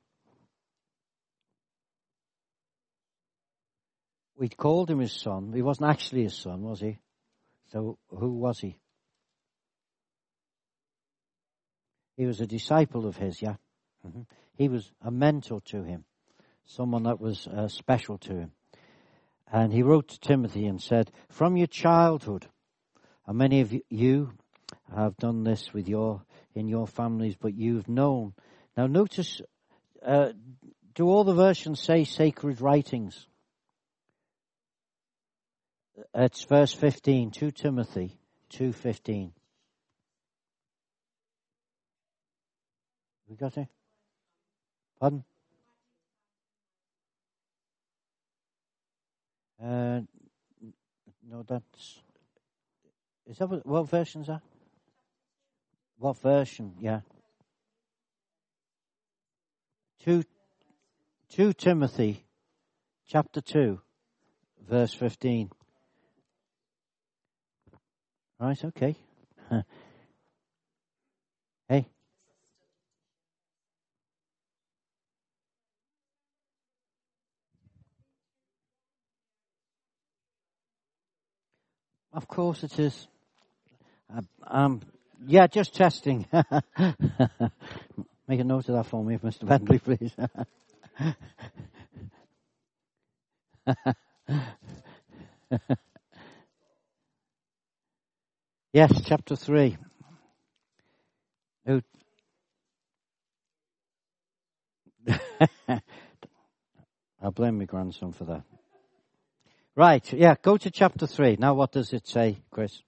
Speaker 1: We called him his son. He wasn't actually his son, was he? So who was he? He was a disciple of his, yeah. Mm-hmm. He was a mentor to him, someone that was uh, special to him. And he wrote to Timothy and said, from your childhood, and many of you have done this with your in your families, but you've known. Now notice, uh, do all the versions say sacred writings? It's verse fifteen, two Timothy two fifteen. We got it? Pardon? Uh, no, that's... Is that what, what version is that? What version? Yeah. Two, two Timothy, chapter two, verse fifteen. Right, okay. Hey. Of course it is. Uh, um, yeah, just testing. Make a note of that for me, Mister Bentley, please. Yes, chapter three. Who- I'll blame my grandson for that. Right, yeah, go to chapter three. Now what does it say, Chris?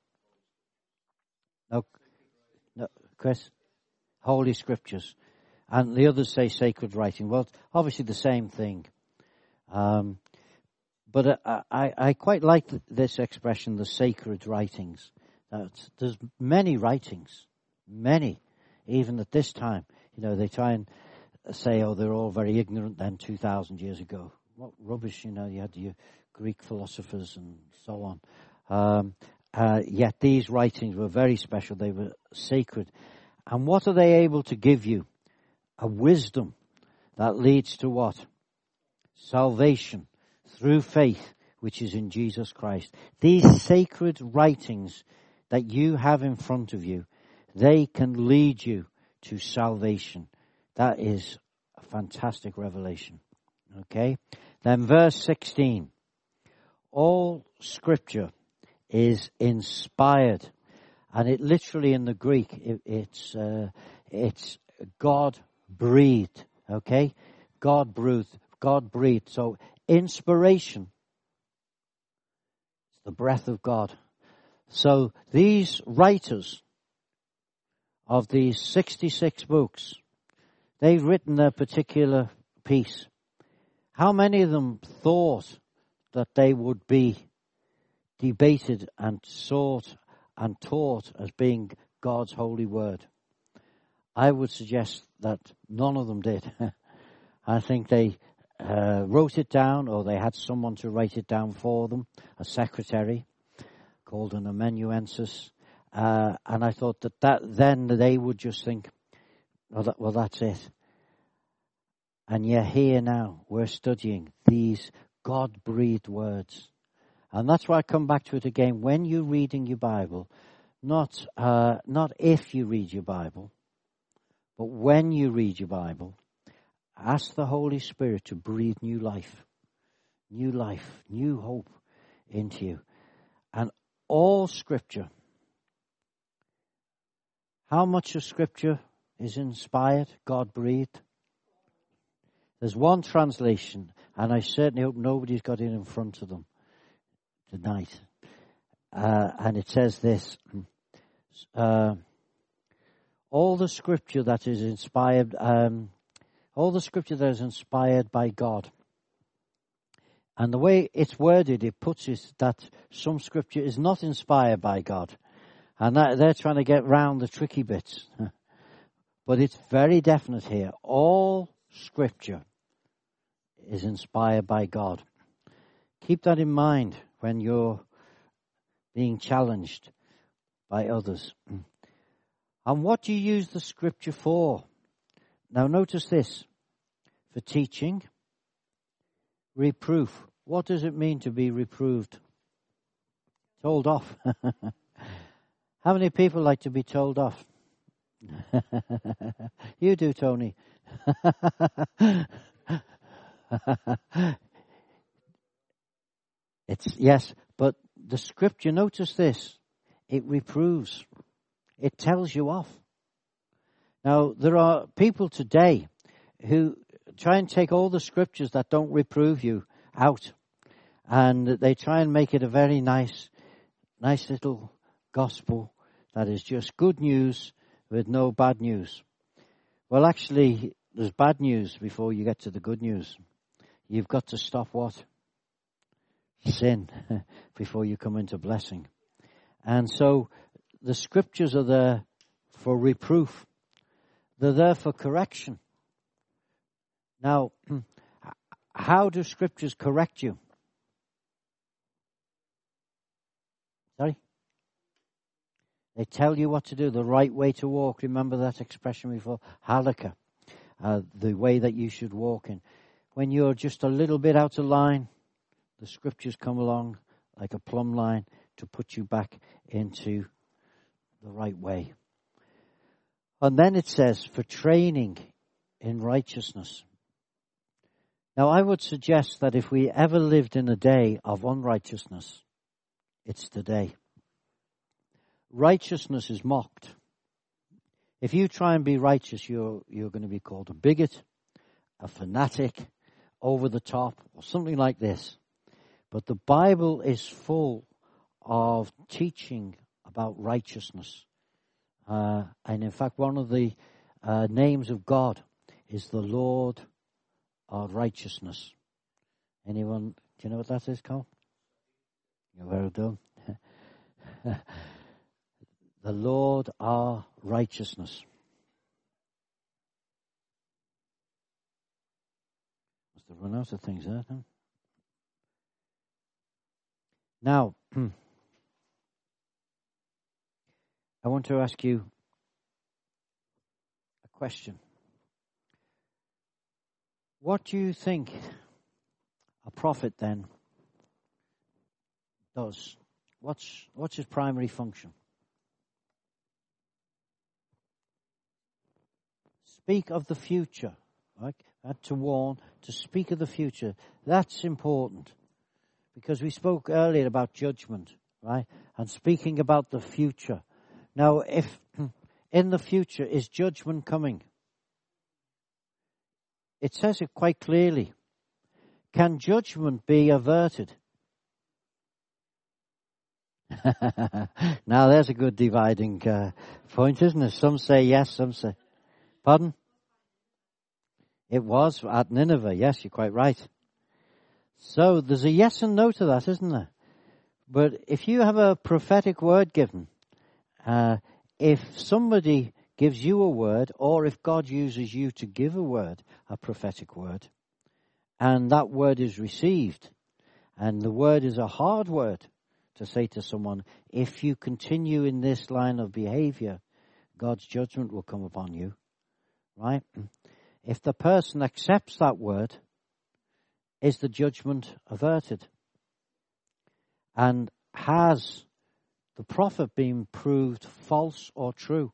Speaker 1: No, no, Chris? Holy Scriptures. And the others say sacred writing. Well, obviously the same thing. Um, but uh, I, I quite like this expression, the sacred writings. That's, there's many writings, many, even at this time. You know, they try and say, oh, they're all very ignorant then two thousand years ago. What rubbish, you know, you had your Greek philosophers and so on. Um, uh, yet these writings were very special. They were sacred. And what are they able to give you? A wisdom that leads to what? Salvation through faith, which is in Jesus Christ. These sacred writings that you have in front of you, they can lead you to salvation. That is a fantastic revelation. Okay? Then verse sixteen. All Scripture is inspired. And it literally in the Greek, it, it's, uh, it's God breathed. Okay? God breathed. God breathed. So inspiration is the breath of God. So these writers of these sixty-six books, they've written their particular piece. How many of them thought that they would be debated and sought and taught as being God's holy word? I would suggest that none of them did. I think they uh, wrote it down, or they had someone to write it down for them, a secretary called an amanuensis. Uh, and I thought that, that then they would just think, well, that, well, that's it. And yet here now, we're studying these God-breathed words. And that's why I come back to it again. When you're reading your Bible, not uh, not if you read your Bible, but when you read your Bible, ask the Holy Spirit to breathe new life, new life, new hope into you. And all Scripture, how much of Scripture is inspired, God-breathed? There's one translation, and I certainly hope nobody's got it in front of them tonight. Uh, and it says this, uh, all the Scripture that is inspired, um, all the Scripture that is inspired by God. And the way it's worded, it puts it that some Scripture is not inspired by God. And that, they're trying to get round the tricky bits. But it's very definite here. All Scripture is inspired by God. Keep that in mind when you're being challenged by others. And what do you use the Scripture for? Now notice this. For teaching, reproof. What does it mean to be reproved? Told off. How many people like to be told off? You do, Tony. It's yes, but the Scripture, notice this, it reproves. It tells you off. Now, there are people today who try and take all the Scriptures that don't reprove you out, and they try and make it a very nice, nice little gospel that is just good news with no bad news. Well, actually, there's bad news before you get to the good news. You've got to stop what? Sin before you come into blessing. And so the Scriptures are there for reproof. They're there for correction. Now, how do Scriptures correct you? Sorry? They tell you what to do, the right way to walk. Remember that expression before? Halakha, uh, the way that you should walk in. When you're just a little bit out of line, the Scriptures come along like a plumb line to put you back into the right way. And then it says, for training in righteousness. Now, I would suggest that if we ever lived in a day of unrighteousness, it's today. righteousness is mocked. If you try and be righteous, you're, you're going to be called a bigot, a fanatic, over the top, or something like this. But the Bible is full of teaching about righteousness. Uh, and in fact, one of the uh, names of God is the Lord of righteousness. Anyone, do you know what that is, Carl? You're very done. The Lord our righteousness. Must have run out of things there, then. Now, I want to ask you a question. What do you think a prophet then does? What's what's his primary function? Speak of the future, right? To warn, to speak of the future. That's important. Because we spoke earlier about judgment, right? And speaking about the future. Now, if in the future is judgment coming, it says it quite clearly. Can judgment be averted? Now, there's a good dividing uh, point, isn't it? Some say yes, some say... Pardon? It was at Nineveh. Yes, you're quite right. So there's a yes and no to that, isn't there? But if you have a prophetic word given, uh, if somebody gives you a word, or if God uses you to give a word, a prophetic word, and that word is received, and the word is a hard word to say to someone, if you continue in this line of behavior, God's judgment will come upon you. Right? If the person accepts that word, is the judgment averted? And has the prophet been proved false or true?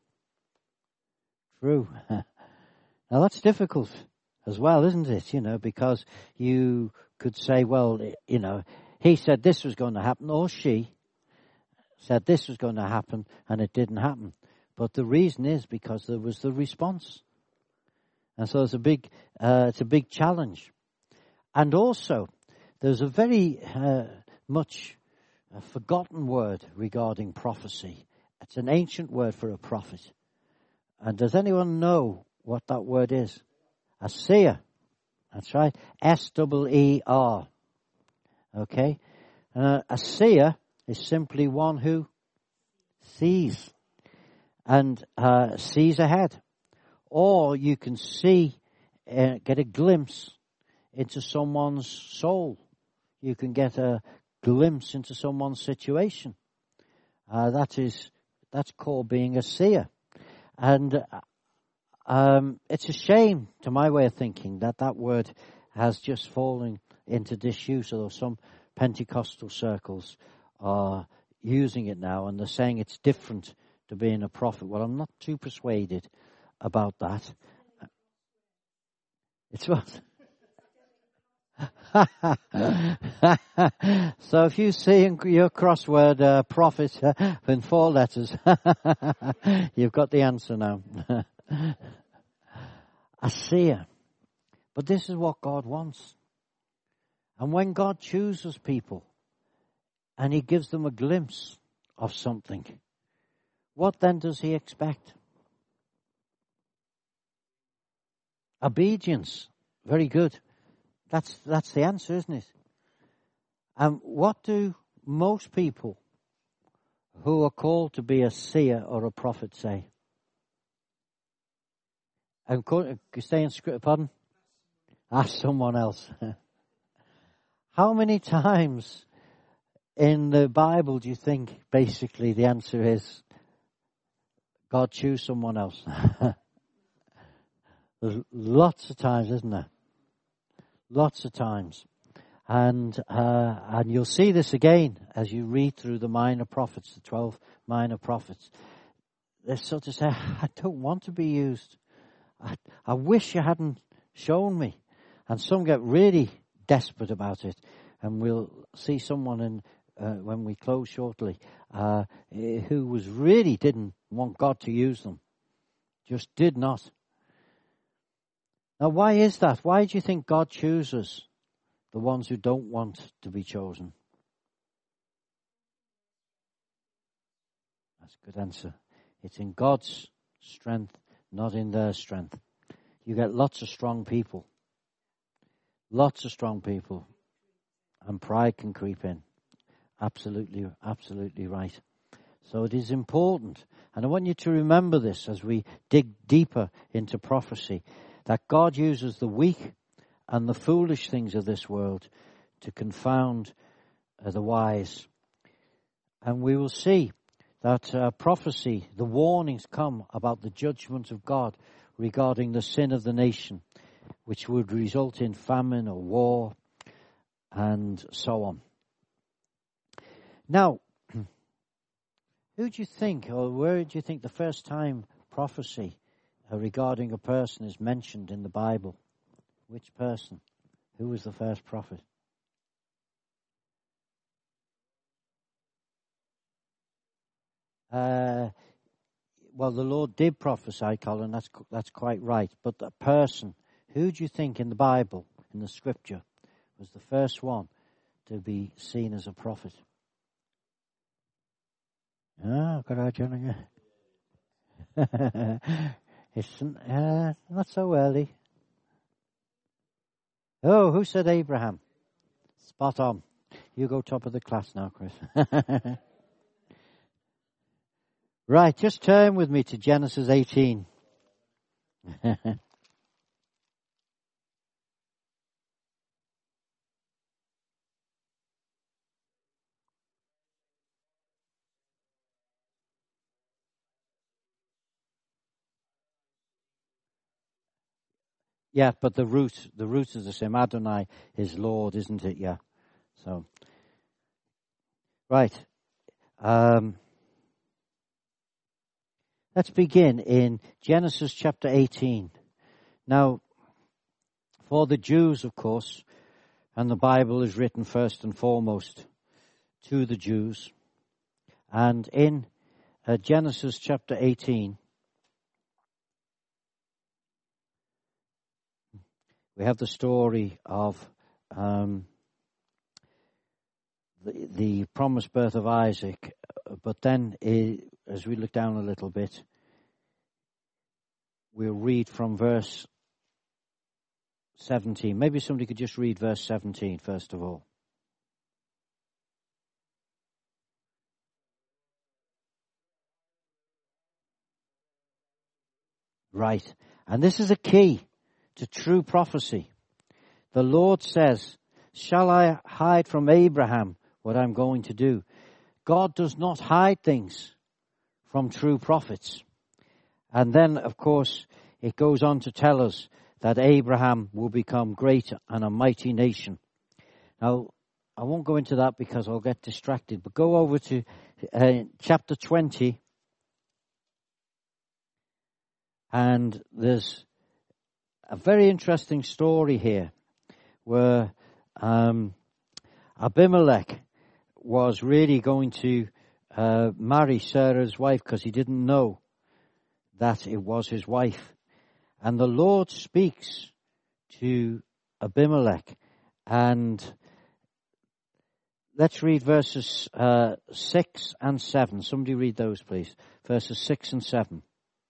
Speaker 1: True. Now that's difficult as well, isn't it? You know, because you could say, well, you know, he said this was going to happen, or she said this was going to happen, and it didn't happen. But the reason is because there was the response. And so it's a big, uh, it's a big challenge. And also, there's a very uh, much a forgotten word regarding prophecy. It's an ancient word for a prophet. And does anyone know what that word is? A seer. That's right. S E E R. Okay? Uh, a seer is simply one who sees. And uh, sees ahead. Or you can see, uh, get a glimpse into someone's soul. You can get a glimpse into someone's situation. Uh, that is, that's called being a seer. And uh, um, it's a shame, to my way of thinking, that that word has just fallen into disuse, although some Pentecostal circles are using it now, and they're saying it's different to being a prophet. Well, I'm not too persuaded about that. It's what? So if you see in your crossword uh, prophet uh, in four letters, you've got the answer now. A seer. But this is what God wants. And when God chooses people and he gives them a glimpse of something, what then does he expect? Obedience. Very good. That's that's the answer, isn't it? And um, what do most people who are called to be a seer or a prophet say? I'm going to stay in script, pardon? Ask someone else. How many times in the Bible do you think basically the answer is God choose someone else? There's lots of times, isn't there? Lots of times. And uh, and you'll see this again as you read through the minor prophets, the twelve minor prophets. They sort of say, I don't want to be used. I, I wish you hadn't shown me. And some get really desperate about it. And we'll see someone in uh, when we close shortly uh, who was really didn't want God to use them. Just did not. Now, why is that? Why do you think God chooses the ones who don't want to be chosen? That's a good answer. It's in God's strength, not in their strength. You get lots of strong people. Lots of strong people. And pride can creep in. Absolutely, absolutely right. So it is important. And I want you to remember this as we dig deeper into prophecy, that God uses the weak and the foolish things of this world to confound uh, the wise. And we will see that uh, prophecy, the warnings come about the judgment of God regarding the sin of the nation, which would result in famine or war and so on. Now, who do you think, or where do you think the first time prophecy uh, regarding a person is mentioned in the Bible? Which person? Who was the first prophet? Uh, well, the Lord did prophesy, Colin, that's, that's quite right. But the person, who do you think in the Bible, in the scripture, was the first one to be seen as a prophet? Ah, good eye, John. It's uh, not so early. Oh, who said Abraham? Spot on. You go top of the class now, Chris. Right, just turn with me to Genesis eighteen. Yeah, but the root, the root is the same. Adonai is Lord, isn't it? Yeah. So, right. Um, let's begin in Genesis chapter eighteen. Now, for the Jews, of course, and the Bible is written first and foremost to the Jews. And in uh, Genesis chapter eighteen, we have the story of um, the, the promised birth of Isaac. But then, it, as we look down a little bit, we'll read from verse seventeen. Maybe somebody could just read verse seventeen first of all. Right. And this is a key to true prophecy. The Lord says, shall I hide from Abraham what I'm going to do? God does not hide things from true prophets. And then, of course, it goes on to tell us that Abraham will become great and a mighty nation. Now, I won't go into that because I'll get distracted, but go over to uh, chapter twenty. And there's a very interesting story here where um, Abimelech was really going to uh, marry Sarah's wife because he didn't know that it was his wife. And the Lord speaks to Abimelech. And let's read verses uh, six and seven. Somebody read those, please. Verses six and seven.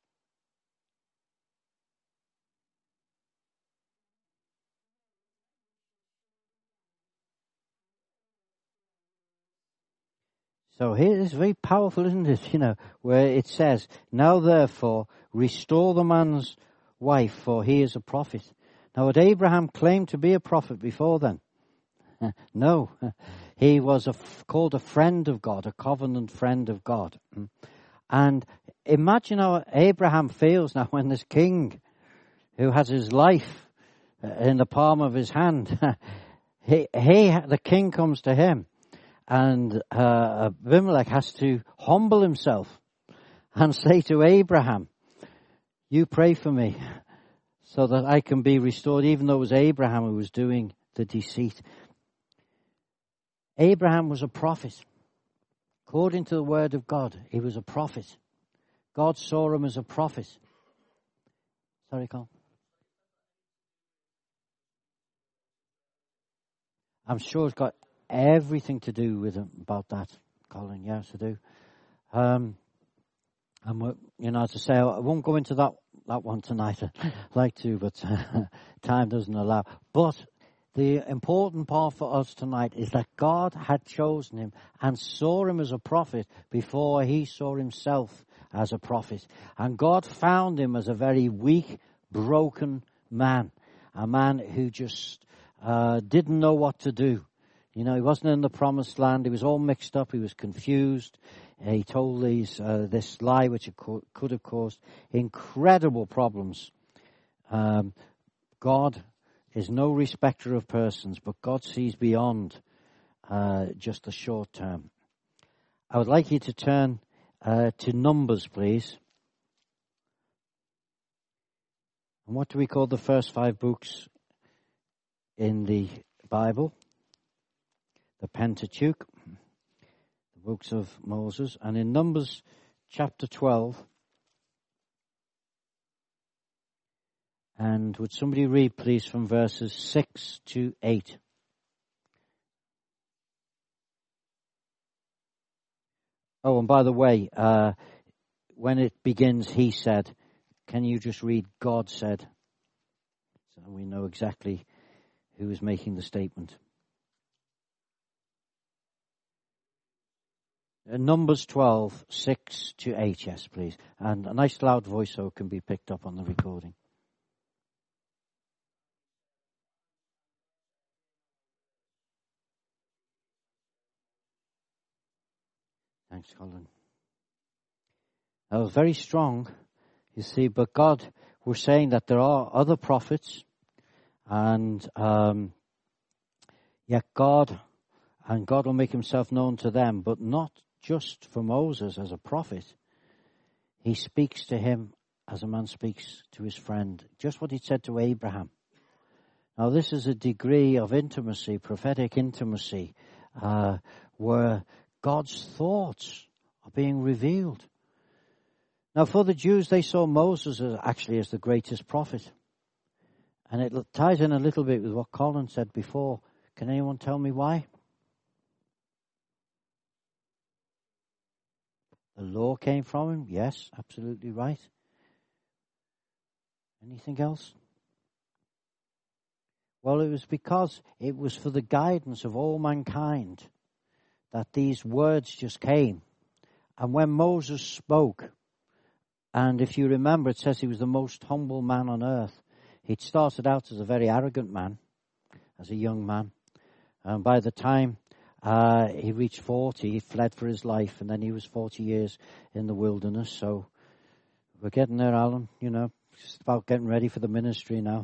Speaker 1: So here it's very powerful, isn't it? You know, where it says, now therefore restore the man's wife, for he is a prophet. Now, had Abraham claimed to be a prophet before then? No. He was a, called a friend of God, a covenant friend of God. And imagine how Abraham feels now when this king, who has his life in the palm of his hand, he, he, the king comes to him. And uh, Abimelech has to humble himself and say to Abraham, you pray for me so that I can be restored, even though it was Abraham who was doing the deceit. Abraham was a prophet According to the word of God, he was a prophet. God saw him as a prophet. Sorry, Colin. I'm sure it's got everything to do with him about that, Colin. Yes, I do. Um, and you know, as I say, I won't go into that that one tonight. I'd like to, but time doesn't allow. But the important part for us tonight is that God had chosen him and saw him as a prophet before he saw himself as a prophet. And God found him as a very weak, broken man, a man who just uh, didn't know what to do. You know, he wasn't in the promised land. He was all mixed up. He was confused. He told these, uh, this lie, which it co- could have caused incredible problems. Um, God is no respecter of persons, but God sees beyond uh, just the short term. I would like you to turn uh, to Numbers, please. And what do we call the first five books in the Bible? The Pentateuch, the books of Moses. And in Numbers chapter twelve, and would somebody read, please, from verses six to eight? Oh, and by the way, uh, when it begins, he said, can you just read God said? So we know exactly who is making the statement. Uh, Numbers twelve, six to eight, yes, please. And a nice loud voice so it can be picked up on the recording. Thanks, Colin. That was very strong, you see, but God, we're saying that there are other prophets, and um, yet God, and God will make himself known to them, but not just for Moses as a prophet. He speaks to him as a man speaks to his friend, just what he said to Abraham. Now, this is a degree of intimacy, prophetic intimacy, uh, where God's thoughts are being revealed. Now, for the Jews, they saw Moses as actually as the greatest prophet. And it ties in a little bit with what Colin said before. Can anyone tell me why? The law came from him? Yes, absolutely right. Anything else? Well, it was because it was for the guidance of all mankind that these words just came. And when Moses spoke, and if you remember, it says he was the most humble man on earth. He'd started out as a very arrogant man, as a young man. And by the time uh, he reached forty, he fled for his life. And then he was forty years in the wilderness. So we're getting there, Alan, you know. Just about getting ready for the ministry now.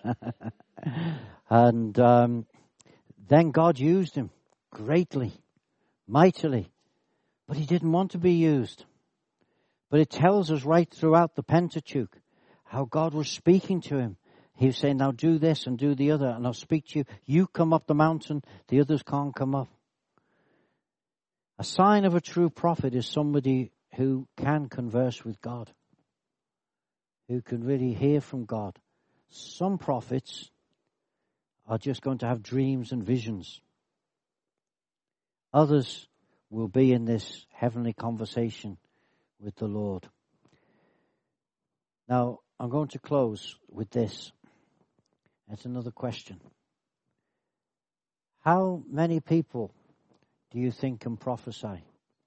Speaker 1: and um, then God used him greatly, mightily. But he didn't want to be used. But it tells us right throughout the Pentateuch how God was speaking to him. He was saying, now do this and do the other, and I'll speak to you. You come up the mountain, the others can't come up. A sign of a true prophet is somebody who can converse with God, who can really hear from God. Some prophets are just going to have dreams and visions. Others will be in this heavenly conversation with the Lord. Now, I'm going to close with this. That's another question. How many people do you think can prophesy?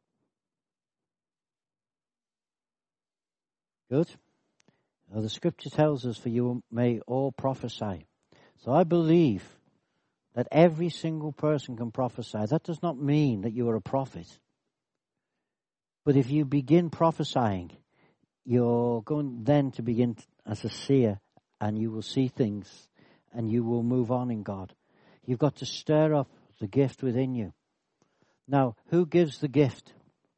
Speaker 1: Good. Well, the scripture tells us, for you may all prophesy. So I believe that every single person can prophesy. That does not mean that you are a prophet. But if you begin prophesying, you're going then to begin as a seer, and you will see things, and you will move on in God. You've got to stir up the gift within you. Now, who gives the gift?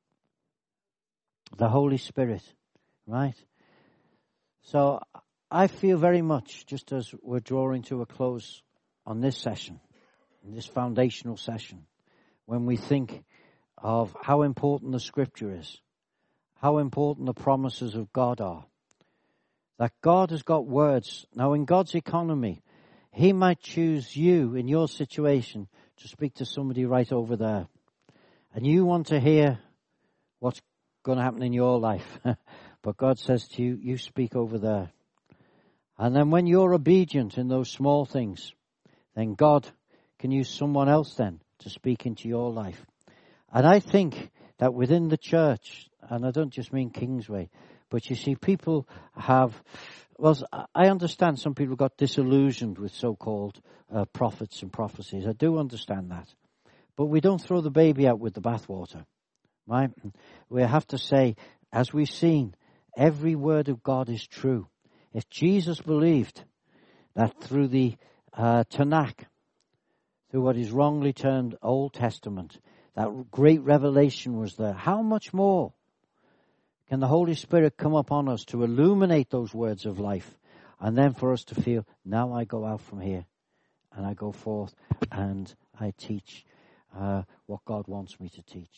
Speaker 1: The Holy Spirit, right? So I feel very much, just as we're drawing to a close on this session, this foundational session, when we think of how important the Scripture is, how important the promises of God are. That God has got words. Now, in God's economy, He might choose you in your situation to speak to somebody right over there. And you want to hear what's going to happen in your life. But God says to you, you speak over there. And then when you're obedient in those small things, then God can use someone else then to speak into your life. And I think that within the church, and I don't just mean Kingsway, but you see people have, well, I understand some people got disillusioned with so-called uh, prophets and prophecies. I do understand that. But we don't throw the baby out with the bathwater, right? We have to say, as we've seen, every word of God is true. If Jesus believed that through the uh, Tanakh, through what is wrongly termed Old Testament, that great revelation was there, how much more can the Holy Spirit come upon us to illuminate those words of life, and then for us to feel, now I go out from here, and I go forth, and I teach uh, what God wants me to teach.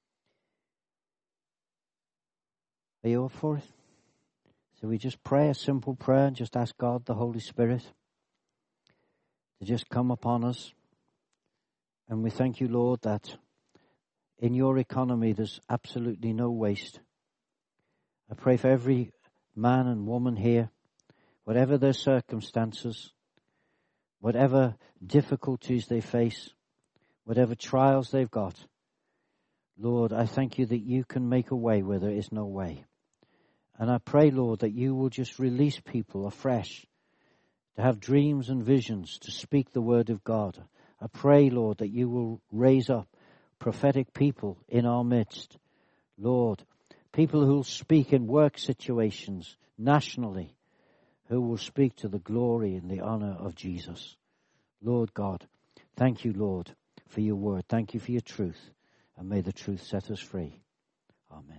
Speaker 1: Are you up for it? So we just pray a simple prayer and just ask God, the Holy Spirit, to just come upon us. And we thank you, Lord, that in your economy there's absolutely no waste. I pray for every man and woman here, whatever their circumstances, whatever difficulties they face, whatever trials they've got. Lord, I thank you that you can make a way where there is no way. And I pray, Lord, that you will just release people afresh to have dreams and visions, to speak the word of God. I pray, Lord, that you will raise up prophetic people in our midst. Lord, people who will speak in work situations nationally, who will speak to the glory and the honor of Jesus. Lord God, thank you, Lord, for your word. Thank you for your truth. And may the truth set us free. Amen.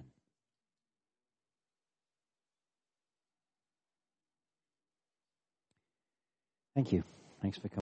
Speaker 1: Thank you. Thanks for coming.